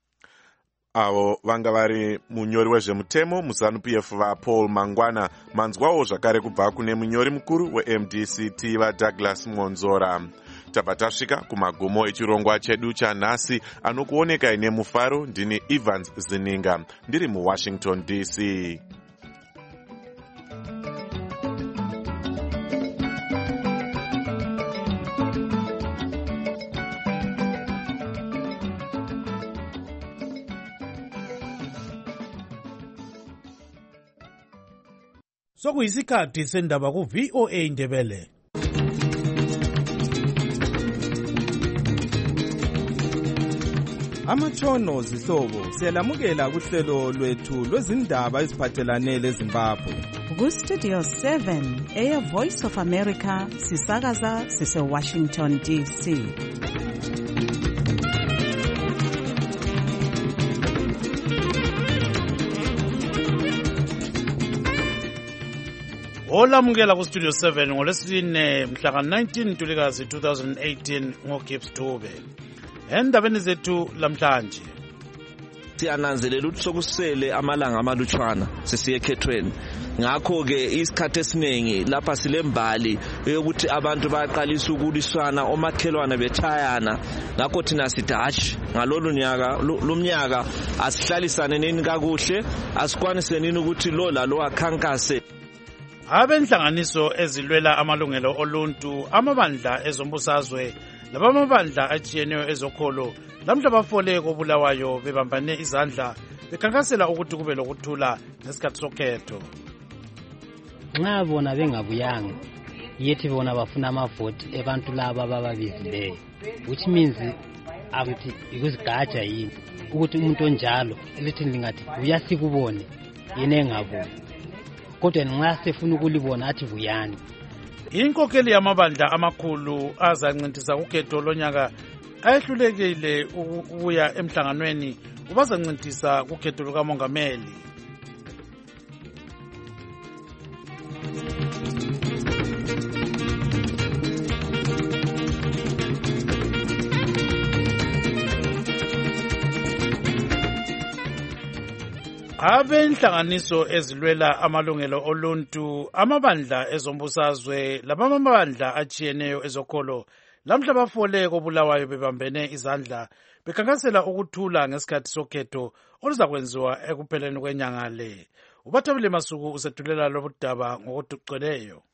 Avo vanga vari munyori wezvemutemo muzanu P F vaPaul Mangwana, manzwawo zvakare kubva kune munyori mukuru we-M D C T vaDouglas Monzora. Tabva tasvika kumagumo echirongwa chedu chanhasi, anokuonekai nemufaro. Ndini Evans Zininga ndiri muWashington D C. sokuyisikhathi sendaba ku-V O A Ndebele. Amatshono zihlobo siyalamukela kuhlelo lwethu lwezindaba eziphathelane leZimbabwe. Ku-Studio seven, Air Voice of America, sisakaza sise-Washington D C. Olamukela ku-Studio seven ngolwesine mhlaka nineteen Ntulikazi two thousand eighteen ngoGibbs Dube. Endabeni zethu lamhlanje siyananzelela ukuthi sokusele amalanga amalutshwana sisiye ekhethweni. Ngakho ke isikhathi esiningi lapha silembali yokuthi abantu bayaqalisa ukuliswana omakhelwane betshayana. Ngakho thina sithi hashi ngalolu nyaka lumnyaka asihlalisane nini kakuhle asikwanise nini ukuthi lo lalo akhankase. Abenhlanganiso ezilwela amalungelo oluntu, amabandla ezombusazwe labamabandla atshiyeneyo ezokholo lamhla bafole koBulawayo bebambane izandla bekhankasela ukuthi kube lokuthula ngesikhathi sokhetho. Nxa bona bengabuyanga yethi bona bafuna amavoti ebantu laba abababizileyo, which means akuthi ikuzigaja yini ukuthi umuntu onjalo elithi lingathi uyasikubone yena engabuyi, kodwa nxa sefuna ukulibona athi vuyani. Inkokeli yamabandla amakhulu azancintisa ukhetho lonyaka ayehlulekile ukuya emhlanganweni ubazancintisa kukhetho lukamongameli. Abenhlanganiso ezilwela amalungelo oluntu, amabandla ezombusazwe labamabandla atshiyeneyo ezokholo lamhla bafole koBulawayo bebambene izandla bekhankasela ukuthula ngesikhathi sokhetho oluzakwenziwa ekupheleni kwenyanga le. Ubathabile Masuku usethulela lobudaba ngokuduceleyo.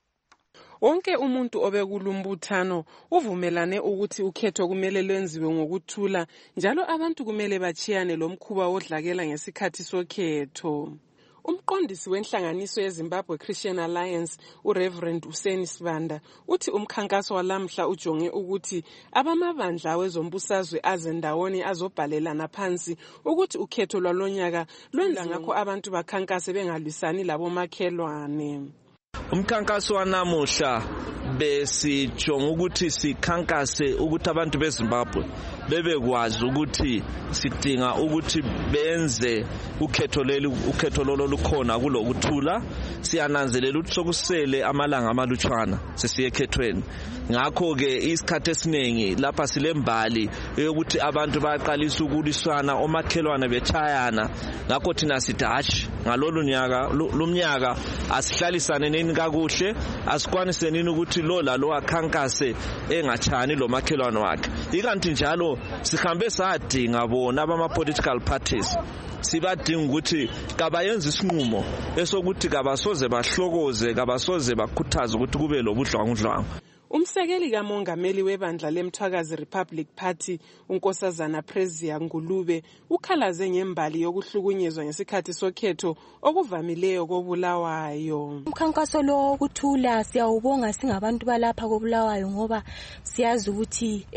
Wonke umuntu obekulumbuthano uvumelane ukuthi ukhetho kumele lwenziwe ngokuthula, njalo abantu kumele bachiyane lomkhuba wodlakela ngesikhathi sokhetho. Umqondisi wenhlanganiso yeZimbabwe Christian Alliance, uReverend Useni Sibanda, uthi umkhankaso walamhla ujonge ukuthi abamabandla wezombusazwe azendawoni azobhalelana phansi ukuthi ukhetho lwalonyaka lwenza ngakho abantu bakhankase bengalwisani labomakhelwane. Umkhankaso wanamuhla besijonga ukuthi sikhankase ukuthi abantu beZimbabwe bebekwazi ukuthi sidinga ukuthi benze ukhetho leli ukhetho lolo lukhona kulokuthula. Siyananzelela ukuthi sokusele amalanga amalutshwana sisiye ekhethweni. Ngakho ke isikhathi esiningi lapha silembali yokuthi abantu bayaqalisa ukuliswana omakhelwane betshayana. Ngakho thina sithi hashi ngalolu nyaka lumnyaka asihlalisane nini kakuhle asikwanise nini ukuthi lo lalo akhankase engachani lo makhelwane wakhe. Ikanti njalo sihambe sadinga bona abama political parties sibadinga ukuthi kabayenza isinqumo esokuthi kabasoze bahlokoze kabasoze bakhuthaza ukuthi kube lobudlwangudlwangu. Umsekeli kamongameli webandla leMthwakazi Republic Party, uNkosazana Prezia Ngulube, ukhalaze ngembali yokuhlukunyezwa ngesikhathi sokhetho okuvamileyo koBulawayo. Umkhankaso lo ukuthula siyawubonga singabantu balapha koBulawayo ngoba siyazi ukuthi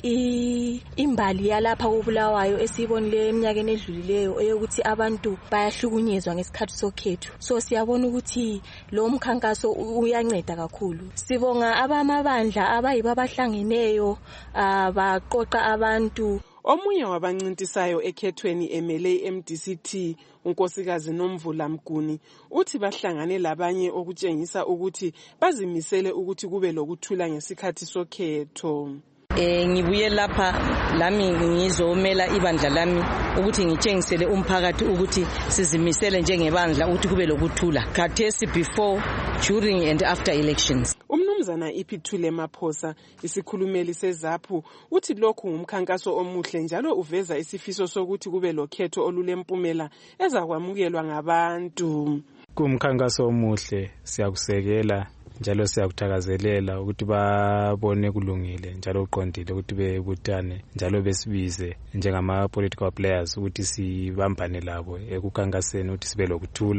eh imbali yalapha koBulawayo esibonile eminyakeni edlulileyo eyokuthi abantu bayahlukunyezwa ngesikhathi sokhetho. So siyabona ukuthi lo mkhankaso uyanceda kakhulu. Sibonga abama bandla abayiba bahlangeneyo abaqoqa abantu. Omunye wabancintisayo ekhethweni emele i-M D C T, unkosikazi Nomvula Mguni, uthi bahlangane labanye okutshengisa ukuthi bazimisele ukuthi kube lokuthula ngesikhathi sokhetho. Eh ngibuye lapha lami ngizomela ibandla lami ukuthi ngitshengisele umphakathi ukuthi sizimisele njengebandla ukuthi kube lokuthula khathesi before, during and after elections. Umnumzana Ipithule Maphosa, isikhulumeli seZAPU, uthi lokhu ngumkhankaso omuhle njalo uveza isifiso sokuthi kube lokhetho olulempumela ezakwamukelwa ngabantu. Kumkhankaso omuhle siyakusekela njalo siyakuthakazelela ukuthi babone kulungile njalo uqondile ukuthi bebutane njalo besibize njengama political players ukuthi sibambane labo ekukhankaseni ukuthi sibe lokuthula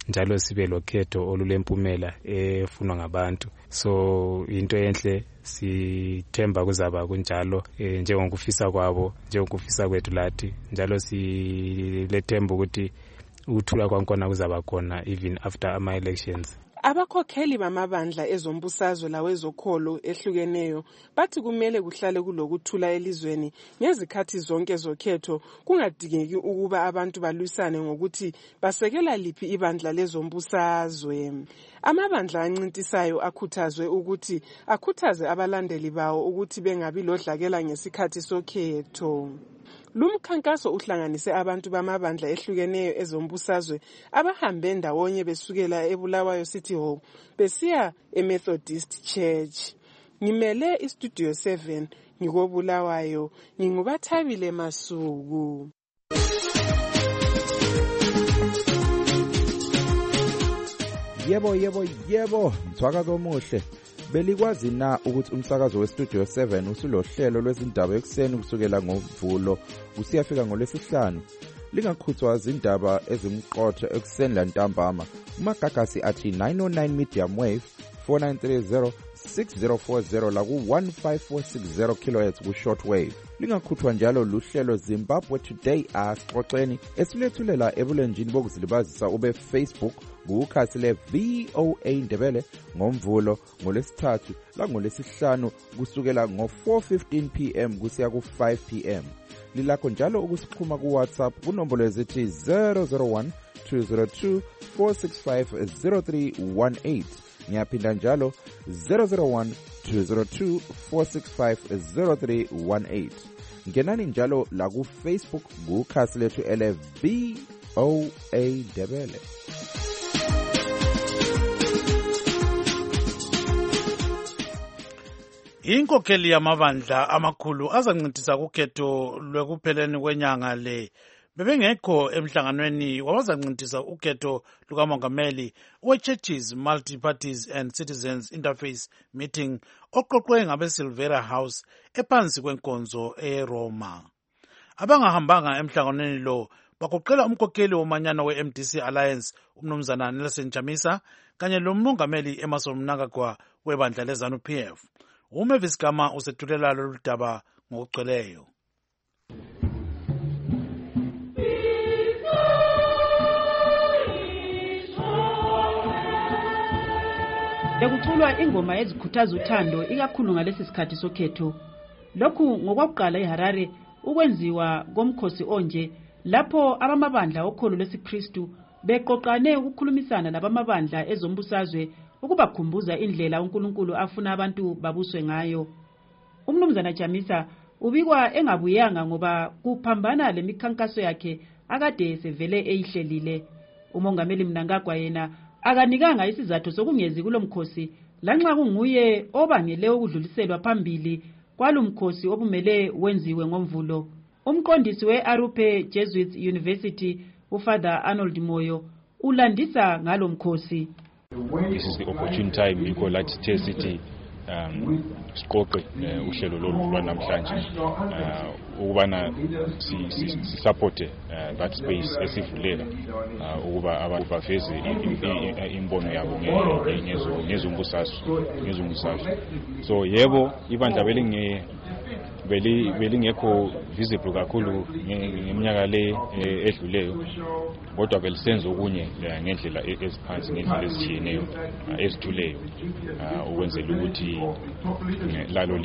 njalo sibe lokhetho olulempumela efunwa ngabantu. So into enhle, sithemba kuzaba kunjalo e, njengokufisa kwabo, njengokufisa kwethu lathi, njalo silethemba ukuthi ukuthula kwankona kuzaba khona even after ama elections. Abakhokheli bamabandla ezombusazwe lawezokholo ehlukeneyo bathi kumele kuhlale kulokuthula elizweni ngezikhathi zonke zokhetho, kungadingeki ukuba abantu balwisane ngokuthi basekela liphi ibandla lezombusazwe. Amabandla ancintisayo akhuthazwe ukuthi akhuthaze abalandeli bawo ukuthi bengabi lodlakela ngesikhathi sokhetho. Lumkhankaso uhlanganise abantu bamabandla ehlukeneyo ezombusazwe abahambe ndawonye besukela eBulawayo City Hall besiya eMethodist Church. Ngimele iStudio seven ngikobulawayo, ngingubathabile Masuku. Yebo yebo yebo, mthwakazo omuhle. Belikwazi na ukuthi umsakazo weStudio seven usulohlelo lwezindaba ekuseni kusukela ngoMvulo usiyafika ngoLwesihlanu? Lingakhuthwa izindaba ezimqotho ekuseni lantambama. Umagagasi athi nine oh nine medium wave four nine three zero six zero four zero la ku one five four six zero kilohertz ku shortwave. Lingakhuthwa njalo luhlelo Zimbabwe Today asixoxeni esilethulela ebulenjini bokuzilibazisa ube Facebook kukhasi le V O A Ndebele ngoMvulo ngoLesithathu la ngoLesihlanu kusukela ngo four fifteen p m kusiya ku five p m. Lilakho njalo ukusixhuma ku WhatsApp kunombolo ezithi zero zero one two zero two four six five zero three one eight. Ngiyaphinda njalo zero zero one two zero two four six five zero three one eight. Ngenani njalo la ku Facebook kukhasi lethu ele V O A Ndebele. Inkokheli yamabandla amakhulu azancintisa kukhetho lwekupheleni kwenyanga le bebengekho emhlanganweni wabazancintisa ukhetho lukamongameli we-Churches Multi-Parties and Citizens Interface Meeting oqoqwe ngabe-Silvera House ephansi kwenkonzo eRoma. Abangahambanga emhlanganweni lo bagoqela umkhokheli womanyano we-M D C Alliance umnumzana Nelson Chamisa kanye lomongameli Emmerson Mnangagwa webandla leZANU P F. Umavis Gama usethulela lolu daba ngokugcweleyo. Bekuculwa ingoma ezikhuthaza uthando ikakhulu ngalesi sikhathi sokhetho. Lokhu ngokwakuqala eHarare ukwenziwa komkhosi onje lapho abamabandla okholo lwesiKristu beqoqane ukukhulumisana labamabandla ezombusazwe ukubakhumbuza indlela uNkulunkulu afuna abantu babuswe ngayo. Umnumzana Chamisa ubikwa engabuyanga ngoba kuphambana lemikhankaso yakhe akade sevele eyihlelile. Umongameli Mnangagwa yena akanikanga isizathu sokungezi kulomkhosi lanxa kunguye obangele ukudluliselwa phambili kwalumkhosi obumele wenziwe ngoMvulo. Umqondisi we-Arupe Jesuit University uFather Arnold Moyo ulandisa ngalomkhosi. This is the opportune time because like T City um siqoqe uhlelo lolu lwanamhlanje ukubana si support that space esivulela ukuba abantu baveze imbono yabo ngezo ngezombusazwe ngezombusazwe. So yebo ibandla belinge beli belingekho visible kakhulu ngeminyaka le edluleyo kodwa belisenza okunye ngendlela eziphansi ngendlela ezitshiyeneyo ezithuleyo ukwenzela ukuthi lalo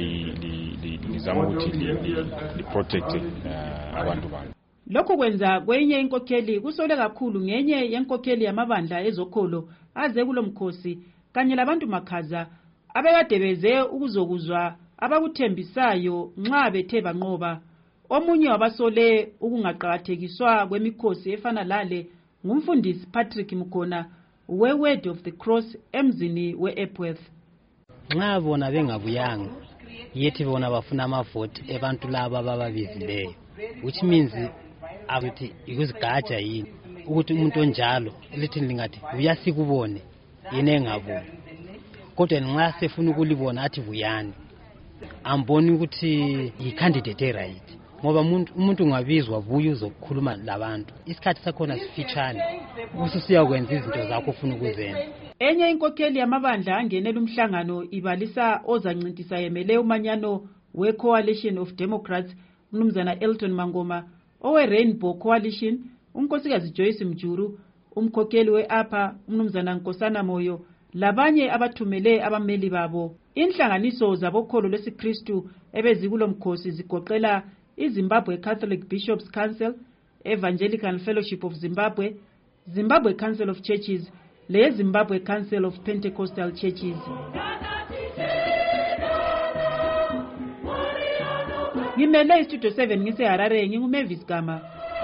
lizama ukuthi li protect abantu babo. Lokho kwenza kwenye inkokheli kusole kakhulu ngenye yenkokheli yamabandla ezokholo aze kulomkhosi kanye labantu makhaza abekade beze ukuzokuzwa abakuthembisayo nxa bethe banqoba. Omunye wabasole ukungaqhakathekiswa kwemikhosi efana lale ngumfundisi Patrick Mkhona we Word of the Cross emzini weEpworth. Nxa bona bengabuyanga yethi bona bafuna amavoti ebantu laba bababizileyo, which means ukuthi ikuzigaja yini ukuthi umuntu onjalo lithi lingathi uyasikubone yena engabuyi kodwa nxa sefuna ukulibona athi vuyani amboni ukuthi yi candidate right ngoba umuntu umuntu ungabizwa vuya uzokukhuluma labantu isikhathi sakhona sifitshane ususiyakwenza izinto zakho ufuna ukuzenza. Enye inkokheli yamabandla angenela umhlangano ibalisa ozancintiswa yemele umanyano we-Coalition of Democrats umnumzana Elton Mangoma, owe-Rainbow Coalition unkosikazi Joyce Mjuru, umkhokheli we-APA umnumzana Nkosana Moyo, labanye abathumele abameli babo. Inhlanganiso zabokholo lwesikristu ebezikulo mkhosi zigoqela iZimbabwe Catholic Bishops Council, Evangelical Fellowship of Zimbabwe, Zimbabwe Council of Churches, le Zimbabwe Council of Pentecostal Churches. Ngimele istudio seven ngise Harare nginguMavis Gama.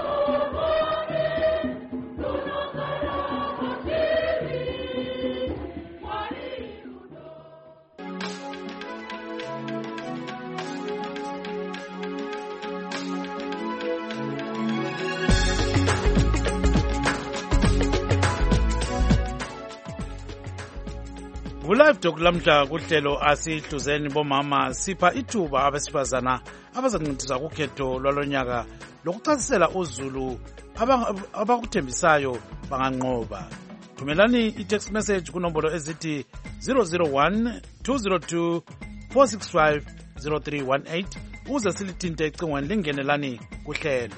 Kulive Talk lamhla kuhlelo asihluzeni bomama sipha ithuba abesifazana abazancintisa kukhetho lwalonyaka lokuchasisela uZulu abakuthembisayo banganqoba. Thumelani i-text message kunombolo ezithi zero zero one two zero two four six five zero three one eight uze silithinte ecingweni lingenelani kuhlelo.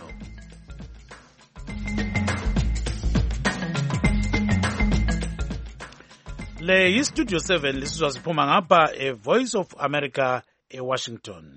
Le yi-Studio seven lisizwa siphuma ngapha e-Voice of America e-Washington.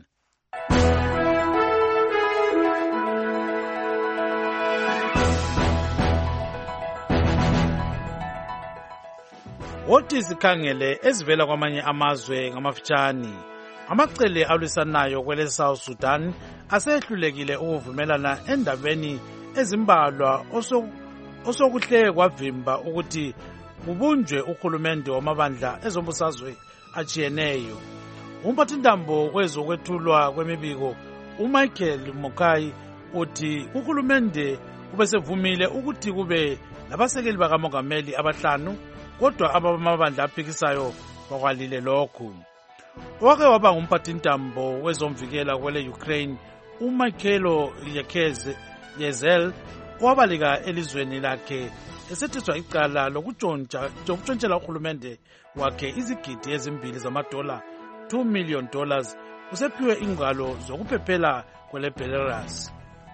Wothi sikhangele ezivela kwamanye amazwe ngamafitshane. Amacele alwisanayo kwele South Sudan asehlulekile ukuvumelana endabeni ezimbalwa osokuhle kwavimba ukuthi kubunjwe uhulumende wamabandla ezombusazwe achiyeneyo. Umphathintambo kwezokwethulwa kwemibiko uMichael Mokai uthi uhulumende ubesevumile ukuthi kube labasekeli bakamongameli abahlanu kodwa abamabandla aphikisayo bakwalile lokhu. Wake waba ngumphathintambo wezomvikela kwele Ukraine uMichaelo Yezel wabalika elizweni lakhe esethiswa icala lokutshontshela uhulumende wakhe izigidi ezimbili zamadola two million dollars usephiwe ingalo zokuphephela kwele Belarus.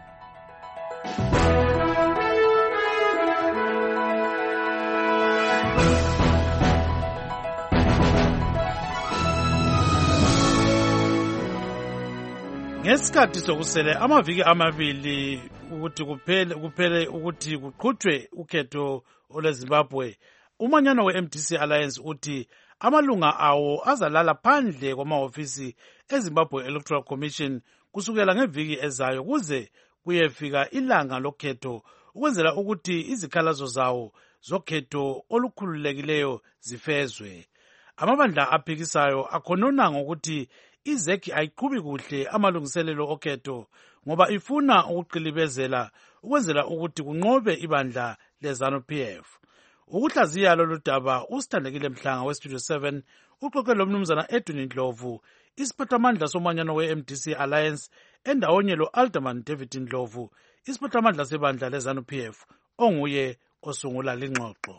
Ngesikhathi sokusele amaviki amabili ukuthi kuphele kuphele ukuthi kuqhuthwe ukhetho oleZimbabwe, umanyano we-M D C Alliance uthi amalunga awo azalala phandle kwamahofisi eZimbabwe Electoral Commission kusukela ngeviki ezayo kuze kuyefika ilanga lokhetho ukwenzela ukuthi izikhalazo zawo zokhetho olukhululekileyo zifezwe. Amabandla aphikisayo akhonona ngokuthi izeki ayiqhubi kuhle amalungiselelo okhetho ngoba ifuna ukuqilibezela ukwenzela ukuthi kunqobe ibandla leZANU-P F. Ukuhlaziya lolu daba usithandekile Mhlanga we-Studio seven uxoxe lomnumzana Edwin Ndlovu, isiphathamandla somanyano we-M D C Alliance endawonye lo-Alderman David Ndlovu, isiphathamandla sebandla leZANU-P F onguye osungula lingxoxo.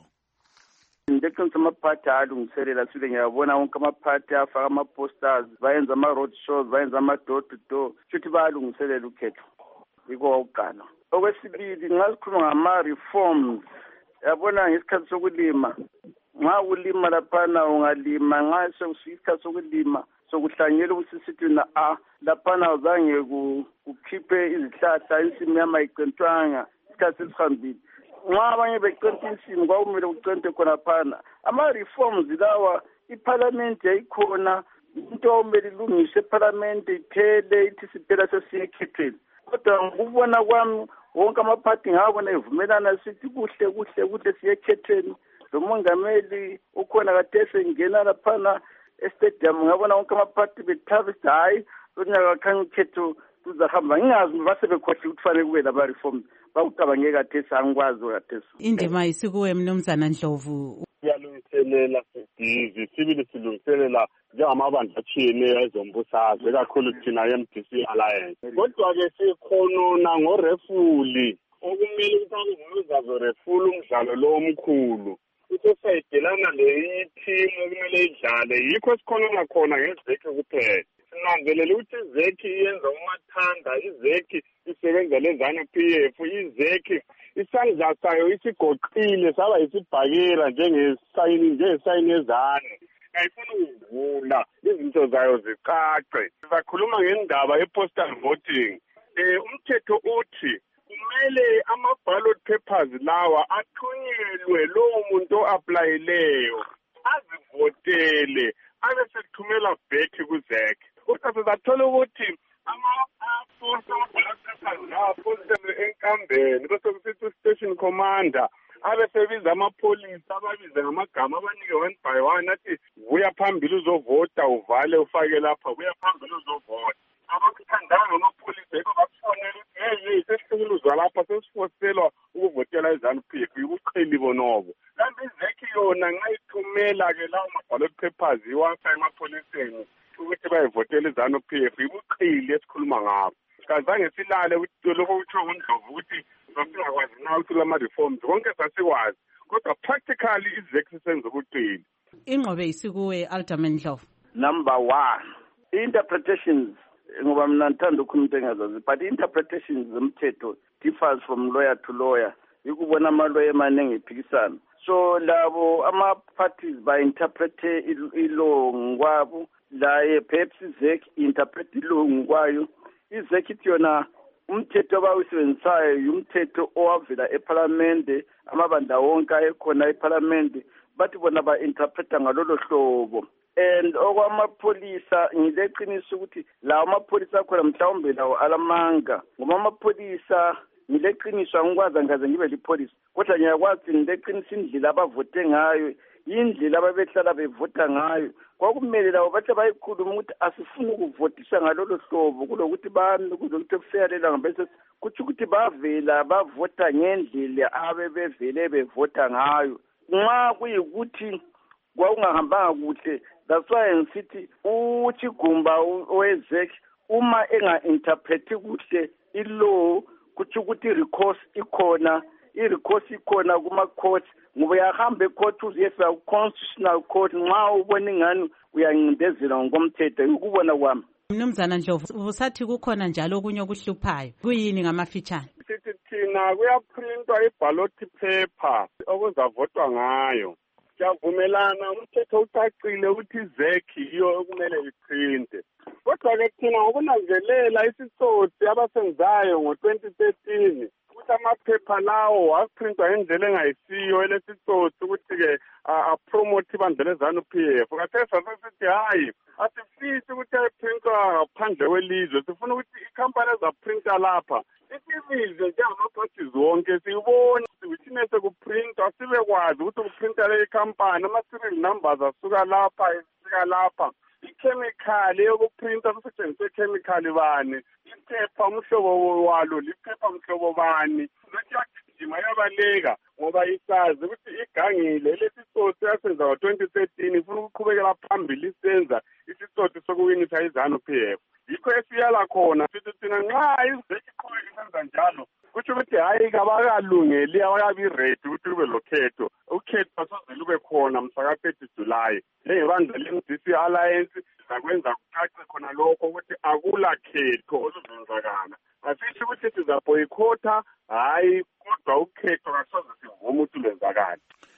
Ngeqiniso amaphathi alungiselela sile ngiyabona wonke amaphathi afaka ama-posters bayenza ama-road shows bayenza ama-door to door futhi bayalungiselela ukhetho yiko wakuqala. Okwesibili ngasikhuluma ngama-reforms yabona ngesikhathi sokulima nxa ulima laphana ungalima nxa sekusikhathi sokulima sokuhlanyela ubusisithi na a laphana uzange kukhiphe izihlahla insimu yama ayicentwanga isikhathi esihambile nxa abanye becenta insimu kwakumele kucente khona phana ama-reforms lawa iphalamende yayikhona into okumele ilungiswe ephalamende iphele ithi siphela sesiyekhethweni kodwa ngokubona kwami wonke amaphathi ngabona evumelana sithi kuhle kuhle kuhle siyekhethweni lo mongameli ukhona kathese ngena laphana estadium ngabona wonke amaphathi bethabisa hayi lonyaka khanya ukhetho luzahamba ngingazi base bekhohle ukuthi kufanele kube laba reforms bakucabange kathesi angikwazi kathesi. Indima isikuwe mnumzana Ndlovu. Siyalungiselela sidizi sibili silungiselela njengama amabandla atshiyeneyo ezombusazwe kakhulu thina M D C Alliance. Kodwa-ke sikhonona ngorefuli okumele ukuthi akuvuzazo refuli umdlalo lo omkhulu. Usesayidelana le team okumele idlale yikho sikhonona khona ngezeki kuphela. Sinanzelela ukuthi izeki iyenza umathanda, izeki isebenza lezana P F, izeki isandla sayo isigoqile saba isibhakela njengesayini njengesayini ezane. Ayifuna ukuvula izinto zayo zicace. Sizakhuluma ngendaba ye-postal voting. Eh umthetho uthi kumele ama-ballot papers lawa athunyelwe lowo muntu o-aplayileyo azivotele abe sekuthumela back ku-zek. Kodwa sizathola ukuthi ama-ballot papers lawa aphosele enkambeni bese kusithi u-station commander abe sebiza amapholisa ababize ngamagama abanike one by one athi buya phambili uzovota uvale ufake lapha buya phambili uzovota. Abakuthandayo ngamapholisa yikho bakufonela ukuthi hey hey sesihluluzwa lapha sesifoselwa ukuvotela iZANU P F ubuqheli bonobo. Kanti izeki yona nxa ithumela-ke lawo ma-ballot papers iwafaka emapholiseni ukuthi bayivotele iZANU P F ubuqheli esikhuluma ngabo. Kazange silale ukuthi lokho kutsho uNdlovu ukuthi sasingakwazi na ukuthi lama-reforms konke sasikwazi kodwa practically izeki senza ubuqheli. Ingqobe isikuwe Alderman Ndlovu. Number one, interpretations ngoba mina ngithanda ukukhuluma engazazi but interpretations zomthetho differs from lawyer to lawyer. Yikubona ama-lawyer emaningi ephikisana. So labo ama-parties ba-interprete ilo ngokwabo la perhaps izeki interprete ilo ngokwayo. Izeki ithi yona umthetho abawusebenzisayo umthetho owavela eParliament amabandla wonke ekhona eParliament bathi bona ba-interpreta ngalolo hlobo. And okwamapholisa ngileqiniso ukuthi lawo amapholisa akhona mhlawumbe lawo alamanga ngoba amapholisa ngileqiniso angikwazi ngaze ngibe lipholisa kodwa ngiyakwazi ngileqiniso indlela abavote ngayo indlela ababehlala bevota ngayo kwakumele lawo bathi bayikhuluma ukuthi asifuni ukuvotisa ngalolo hlobo kulokuthi bami kulokuthi kufayalela ngabese kuthi ukuthi bavela bavota ngendlela abebevele bevota ngayo nxa kuyikuthi kwakungahambanga kuhle. That's why ngisithi uchigumba owezeki uma enga-interpreti kuhle ilaw kuthi ukuthi i-recourse ikhona i-recourse ikhona kuma-court ngoba uyahamba e-court uziyefika ku-constitutional court nxa ubona ingani uyancindezela ngokomthetho ukubona kwami. Mnumzana Ndlovu usathi kukhona njalo okunye okuhluphayo kuyini ngamafitshane? Sithi thina kuyaprintwa i-ballot paper okuzavotwa ngayo. Siyavumelana umthetho ucacile ukuthi izeki iyo okumele iprinte. Kodwa-ke thina ngokunanzelela isitsotsi abasenzayo ngo-twenty thirteen ukuthi amaphepha lawo aprintwa ngendlela engayisiyo elesitsotsi ukuthi-ke apromote ibandla leZANU P F. Kathesi sasesithi hayi asifisi ukuthi ayiprintwa ngaphandle kwelizwe sifuna ukuthi ikhampani ezaprinta lapha isibize njengama-parties wonke siyibone ukuthi sekuprinta sibekwazi ukuthi kuprinta le ikhampani ama-serial numbers asuka lapha esifika lapha ikhemikhali yokuprinta kusetshenziswe ikhemikhali bani iphepha umhlobo walo liphepha mhlobo bani ukuthi yagijima yabaleka ngoba isazi ukuthi igangile lesitsotsi yasenza ngo-twenty thirteen ifuna ukuqhubekela phambili isenza isitsotsi sokuwinisa iZANU P F. Yikho esiyala khona sithi thina nxa izeki iqhubeka isenza njalo kutsho ukuthi hayi kabakalungeli awakabi ready ukuthi kube lokhetho. Ukhetho soze lube khona mhlaka thirty July. Njengebandla le-M D C Alliance sakwenza kucace khona lokho ukuthi akula khetho oluzenzakala. Asisho ukuthi sizaboyikhotha hayi kodwa ukhetho kasoze sivume ukuthi lwenzakala.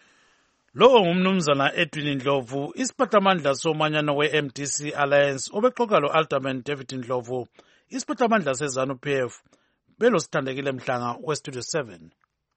Lo ngumnumzana Edwin Ndlovu isiphathamandla somanyano we-M D C Alliance obexoxa lo-Alderman David Ndlovu isiphathamandla seZANU P F belosithandekile Mhlanga we-Studio seven.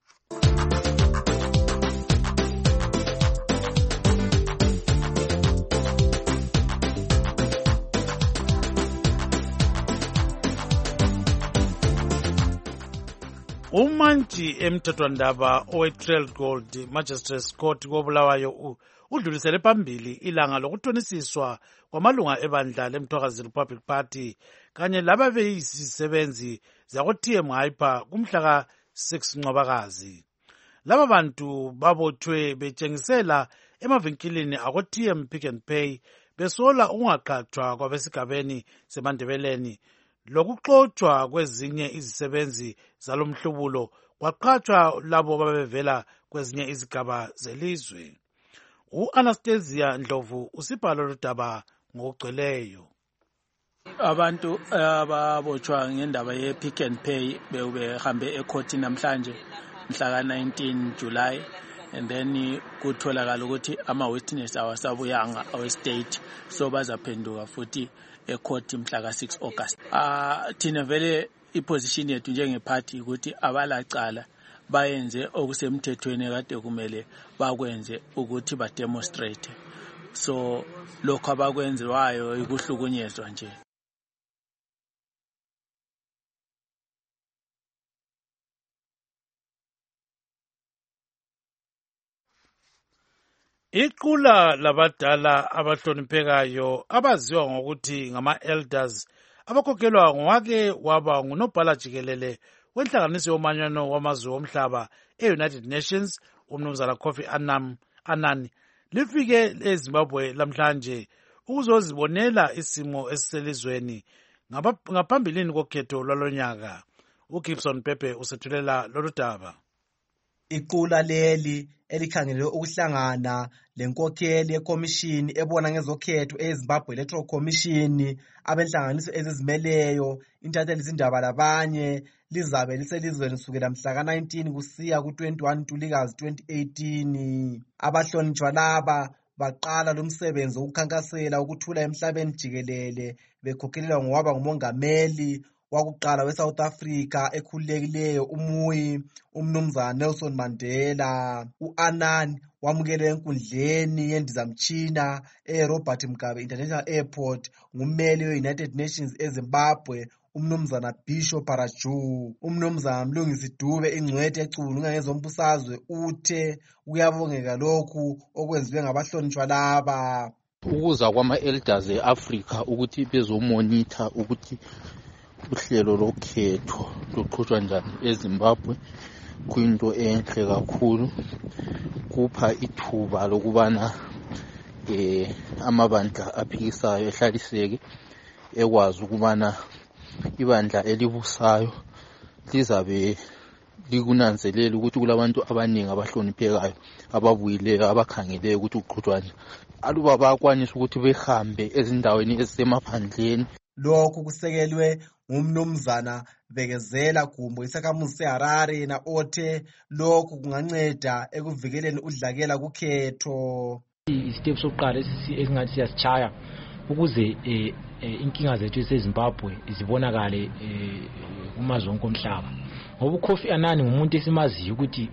Umantshi emthethwandaba owe-Trail Gold Magistrates Court koBulawayo udlulisele phambili ilanga lokuthonisiswa kwamalunga ebandla leMthwakazi Republic Party kanye laba beyisisebenzi zako-T M Hyper kumhla ka-six Ncwabakazi. Laba bantu babothwe betshengisela emavinkilini ako-T M Pick and Pay besola ungaqhathwa kwabesigabeni semandebeleni lokuxotshwa kwezinye izisebenzi zalomhlubulo kwaqhathwa labo babevela kwezinye izigaba zelizwe. U-Anastasia Ndlovu usibhalo lodaba ngokugcweleyo. Abantu ababotshwa ngendaba ye-pick and pay behambe ekhoti namhlanje mhla ka nineteen July, and then kutholakala ukuthi ama-witness awasabuyanga awe-state, so bazaphenduka futhi ekhoti mhla ka six August. Uh, thina vele iposition yethu njengephathi ukuthi abalacala bayenze okusemthethweni kade kumele bakwenze ukuthi bademonstrate. So lokho abakwenziwayo ikuhlukunyezwa nje. Iqula labadala abahloniphekayo abaziwa ngokuthi ngama-elders abakhokhelwa ngowake waba ngunobhala jikelele wenhlanganiso yomanyano wamazwe omhlaba e-United Nations umnumzana Kofi Annan lifike eZimbabwe lamhlanje ukuzozibonela isimo esiselizweni ngaphambilini kokhetho lwalonyaka. uGibson Pepe usethulela lolu daba. Iqula leli elikhangele ukuhlangana lenkokheli yekomishini ebona ngezokhetho eZimbabwe Electoral Commission abenhlanganiso ezizimeleyo intatheli izindaba labanye lizabe liselizweni kusukela mhla ka nineteen kusiya ku twenty-one Ntulikazi twenty eighteen. Abahlonitshwa laba baqala lo msebenzi ukukhankasela ukuthula emhlabeni jikelele bekhokhelelwa ngowaba ngumongameli wakuqala we-South Africa ekhululekileyo umuyi umnumzana Nelson Mandela. U-Annan wamukele enkundleni yendizamtshina e-Robert Mugabe International Airport ngummeli we-United Nations eZimbabwe umnumzana Bishop Paraju. Umnumzana Mlungisi Dube ingcwete ecunga ngezombusazwe uthe kuyabongeka lokhu okwenziwe ngabahlonitshwa laba. Ukuza kwama-elders e-Africa ukuthi bezomonitha ukuthi uhlelo lokhetho luqhutshwa njani eZimbabwe kuyinto enhle kakhulu, kupha ithuba lokubana eh amabandla aphikisayo ehlaliseke ekwazi ukubana ibandla elibusayo lizabe likunanzelela ukuthi kulabantu abaningi abahloniphekayo ababuyileyo abakhangeleyo ukuthi uqhutshwa aluba bakwanisa ukuthi behambe ezindaweni ezisemaphandleni. Lokhu kusekelwe ngumnumzana Bekezela Gumbo isakhamuzi seHarare na othe lokhu kunganceda ekuvikeleni udlakela kukhetho. Isitepu sokuqala esingathi siyasichaya ukuze inkinga zethu eseZimbabwe zibonakale kumazwe onke omhlaba. Ngoba uKofi Annan ngumuntu esimaziyo ukuthi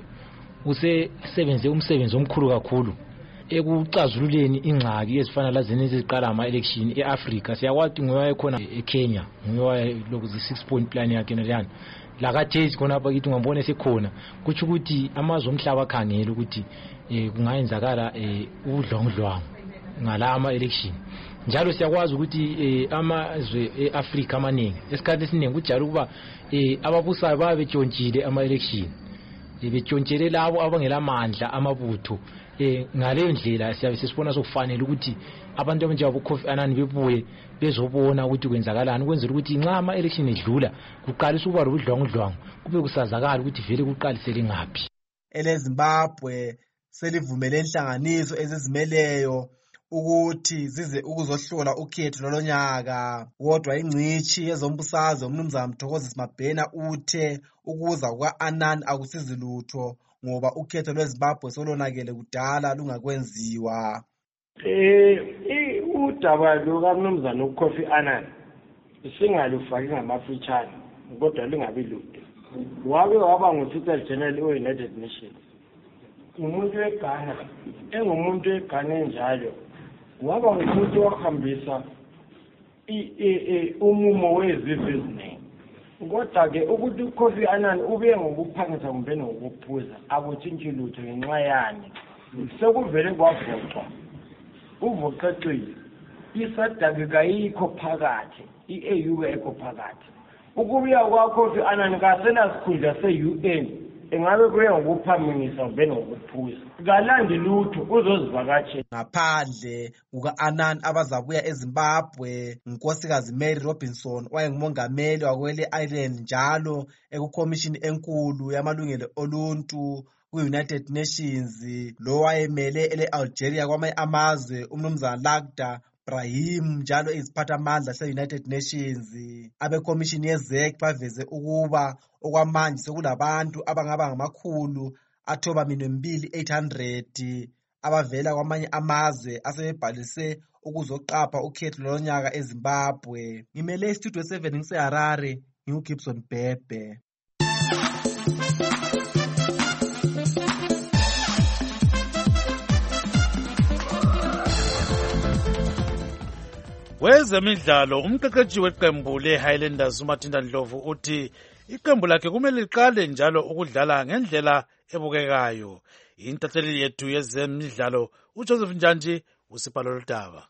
usesebenze umsebenzi omkhulu kakhulu ekucazululeni ingxaki ezifana lazini eziqala ama-election e-Africa. Siyakwazi ngowaye khona eKenya, ngowaye lokhu zi-six point plan yakhe nalana lakathezi khona apha kithi ngambona esekhona, kuthi ukuthi amazwe omhlaba akhangela ukuthi kungayenzakala udlongudlwangu ngala ama-election. Njalo siyakwazi ukuthi amazwe e-Africa amaningi esikhathi esiningi kujalo ukuba ababusayo babe betshontshile ama-election, betshontshele labo abangela amandla amabutho. Eh ngaleyo ndlela siyabe sisibona sokufanele ukuthi abantu abanjengabo Kofi Annan bebuye bezobona ukuthi kwenzakalani ukwenzela ukuthi nxa ama election edlula kuqalisa ukuba lobudlwangudlwangu kube kusazakala ukuthi vele kuqalisele ngaphi. EleZimbabwe selivumele inhlanganiso ezizimeleyo ukuthi zize ukuzohlola ukhetho lolonyaka, kodwa ingcishi yezombusazwe umnumzana Mthokozisi Mabhena uthe ukuza kwa-Annan akusizi lutho ngoba ukhetho lweZimbabwe solonakele kudala lungakwenziwa. Eh udaba lukaMnumzana uKofi Annan singalufaki ngamafitshane kodwa lingabi lude. Wabe waba ngu-Secretary General we-United Nations. Umuntu weGhana, engumuntu weGhana enjalo, waba ngumuntu wahambisa umumo wezizwe eziningi. Kodwa-ke ukuthi uKofi Annan ube ngokuphangisa kumbe ngokuphuza akutshintshi lutho ngenxa yani. Sekuvele kwavoxwa, uvoxexile, isadaki kayikho phakathi, i-A U ekho phakathi. Ukubuya kwaKofi Annan kasenasikhundla se-U N engabe kuye ngokuphamisa ube ngokuphuza kalandi lutho uzozivakatshela ngaphandle kuka-Annan abazabuya eZimbabwe unkosikazi Mary Robinson wayengumongameli wakwele Ireland njalo ekukhomishini enkulu yamalungelo oluntu ku-United Nations lo wayemele ele-Algeria kwamanye amazwe umnumzana Lakhdar Brahim njalo iziphathamandla se-United Nations. Abekhomishini ye-Z E C baveze ukuba okwamanje sekulabantu abangaba ngamakhulu athoba minwembili eight hundred abavela kwamanye amazwe asebebhalise ukuzoqapha ukhetho lonyaka eZimbabwe. Ngimele istudio seven ngiseHarare, nginguGibson Bhebhe. Wezemidlalo umqeqeshi weqembu le-Highlanders uMartin Ndlovu uthi iqembu lakhe kumele liqale njalo ukudlala ngendlela ebukekayo. Intatheli yethu yezemidlalo uJoseph Njanji usipalo lodaba.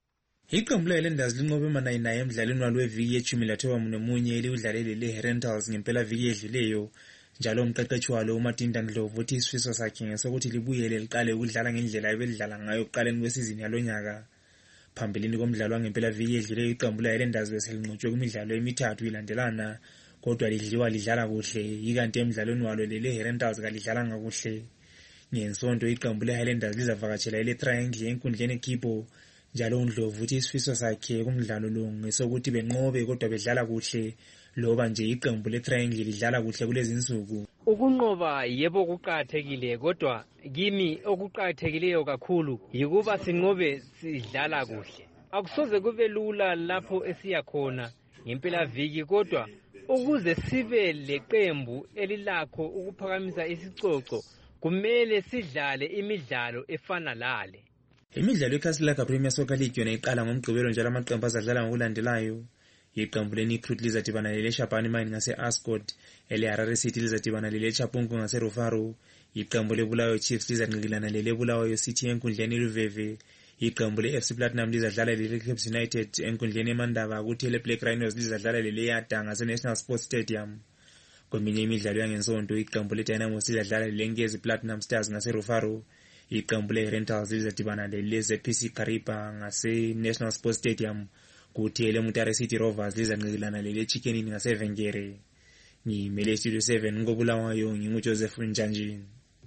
Iqembu le-Highlanders linqobe manayinayi emdlalweni walo weviki yeshumi lathoba nomunye eliwudlalele le-Herentals ngempela viki edluleyo. Njalo umqeqeshi walo uMartin Ndlovu uthi isifiso sakhe ngesokuthi libuyele liqale ukudlala ngendlela ebelidlala ngayo ekuqaleni kwesizini yalonyaka. Phambilini komdlalo wangempela viki edluleyo iqembu le-Highlanders beselinqotshwe kwimidlalo emithathu ilandelana, kodwa lidliwa lidlala kuhle, ikanti emdlalweni walo le-Herentals kalidlalanga kuhle. Ngensonto iqembu le-Highlanders lizavakatshela ile-Triangle enkundleni eKipo. Njalo uNdlovu uthi isifiso sakhe kumdlalo lo ngesokuthi benqobe kodwa bedlala kuhle, loba nje iqembu le-Triangle lidlala kuhle kulezi insuku. Ukunqoba yebo kuqakathekile, kodwa kimi okuqakathekileyo kakhulu yikuba sinqobe sidlala kuhle. Akusoze kube lula lapho esiya khona ngempela viki, kodwa ukuze sibe leqembu elilakho ukuphakamisa isicoco kumele sidlale imidlalo efana lale. Imidlalo yeCastlelaga Premier Soccer League yona iqala ngomgqibelo njalo amaqembu azadlala ngokulandelayo. Iqembu leNicruit lizadibana lele-Shabani Mine ngase-Ascot, ele-Harare City lizadibana lele-Chapungu ngase-Rufaro, iqembu le-Bulawayo Chiefs lizanqikilana lele-Bulawayo City enkundleni eLuveve, iqembu le-F C Platinum lizadlala lele-Caps United enkundleni eMandaba, kuthi ele-Black Rhinos lizadlala lele-Yada ngase-National Sports Stadium. Kweminye imidlalo yangensonto iqembu le-Dynamos lizadlala lele-Nkezi Platinum Stars ngase-Rufaro, iqembu le-Herentals lizadibana lele-Z P C Kariba ngase-National Sports Stadium, kuthi ele-Mutare City Rovers lizanqikilana lele-Chicken ngase-Vengere. Ngimele Studio seven ngobulawayo nginguJoseph Njanji.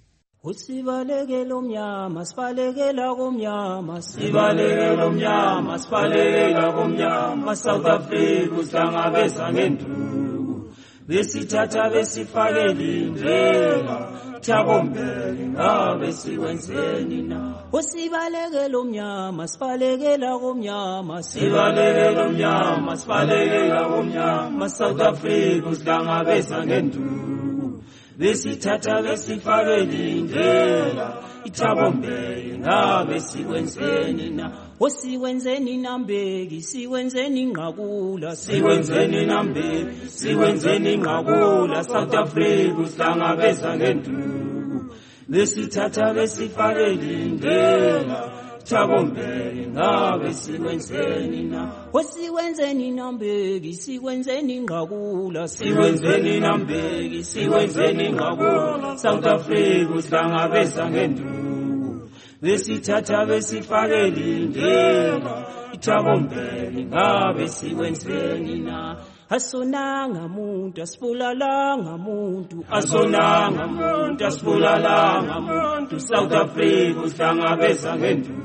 Usibalekela omnyama sibalekela komnyama sibalekela omnyama sibalekela komnyama South Africa uhlangabeza ngenduku besithatha besifakela indlela Thabombele ngabe sikwenzeni na Usibalekela omnyama sibalekela komnyama sibalekela omnyama sibalekela komnyama South Africa uhlangabeza ngenduku besithatha besifakela indlela Thabombele ngabe sikwenzeni na Osikwenzeni nambeki sikwenzeni ngqakula sikwenzeni nambeki sikwenzeni ngqakula South Africa uhlangabeza ngenduku besithatha besifakela indlela Thabombele ngabe sikwenzeni na Osikwenzeni nambeki sikwenzeni ngqakula sikwenzeni nambeki sikwenzeni ngqakula South Africa uhlangabeza ngenduku besithatha besifakela indlela Thabombele ngabe sikwenzeni na Asonanga muntu asibulalanga muntu asonanga muntu asibulalanga muntu South Africa uhlangabeza ngenduku.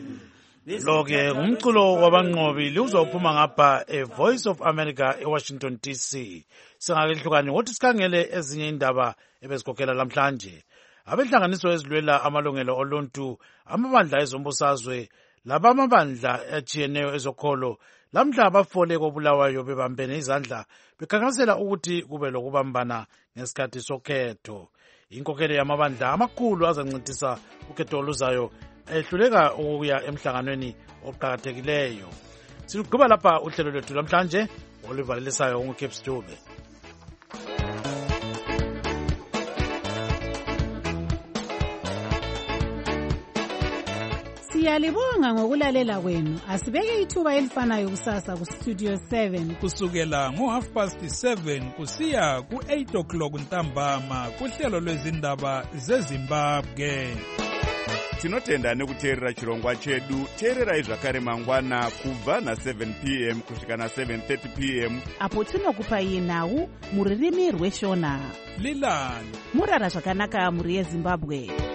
Lo-ke ngumculo wabanqobi liwuzophuma ngapha e-Voice of America eWashington D C. Singakehlukani ngokuthi sikhangele ezinye indaba ebezikhokhela lamhlanje. Abenhlanganiso ezilwela amalungelo oluntu, amabandla ezombusazwe, laba amabandla atshiyeneyo ezokholo, lamhla abafole koBulawayo bebambene izandla bekhankasela ukuthi kube lokubambana ngesikhathi sokhetho. Inkokhelo yamabandla amakhulu azancintisa ukhetho oluzayo ehluleka ukuya emhlanganweni oqhakathekileyo. Siluqhuba lapha uhlelo lwethu lamhlanje oluvalelisayo nguCape Stube. Siyalibonga ngokulalela kwenu. Asibeke ithuba elifanayo kusasa ku Studio seven kusukela ngo half past seven kusiya ku eight o'clock ntambama kuhlelo lwezindaba zeZimbabwe. Tinotenda nekuteerera chirongwa chedu. Teererai zvakare mangwana kubva na seven p m kusvika na seven thirty p m apo tinokupai nhau muririmi rweshona. Lilani murara zvakanaka muri yeZimbabwe.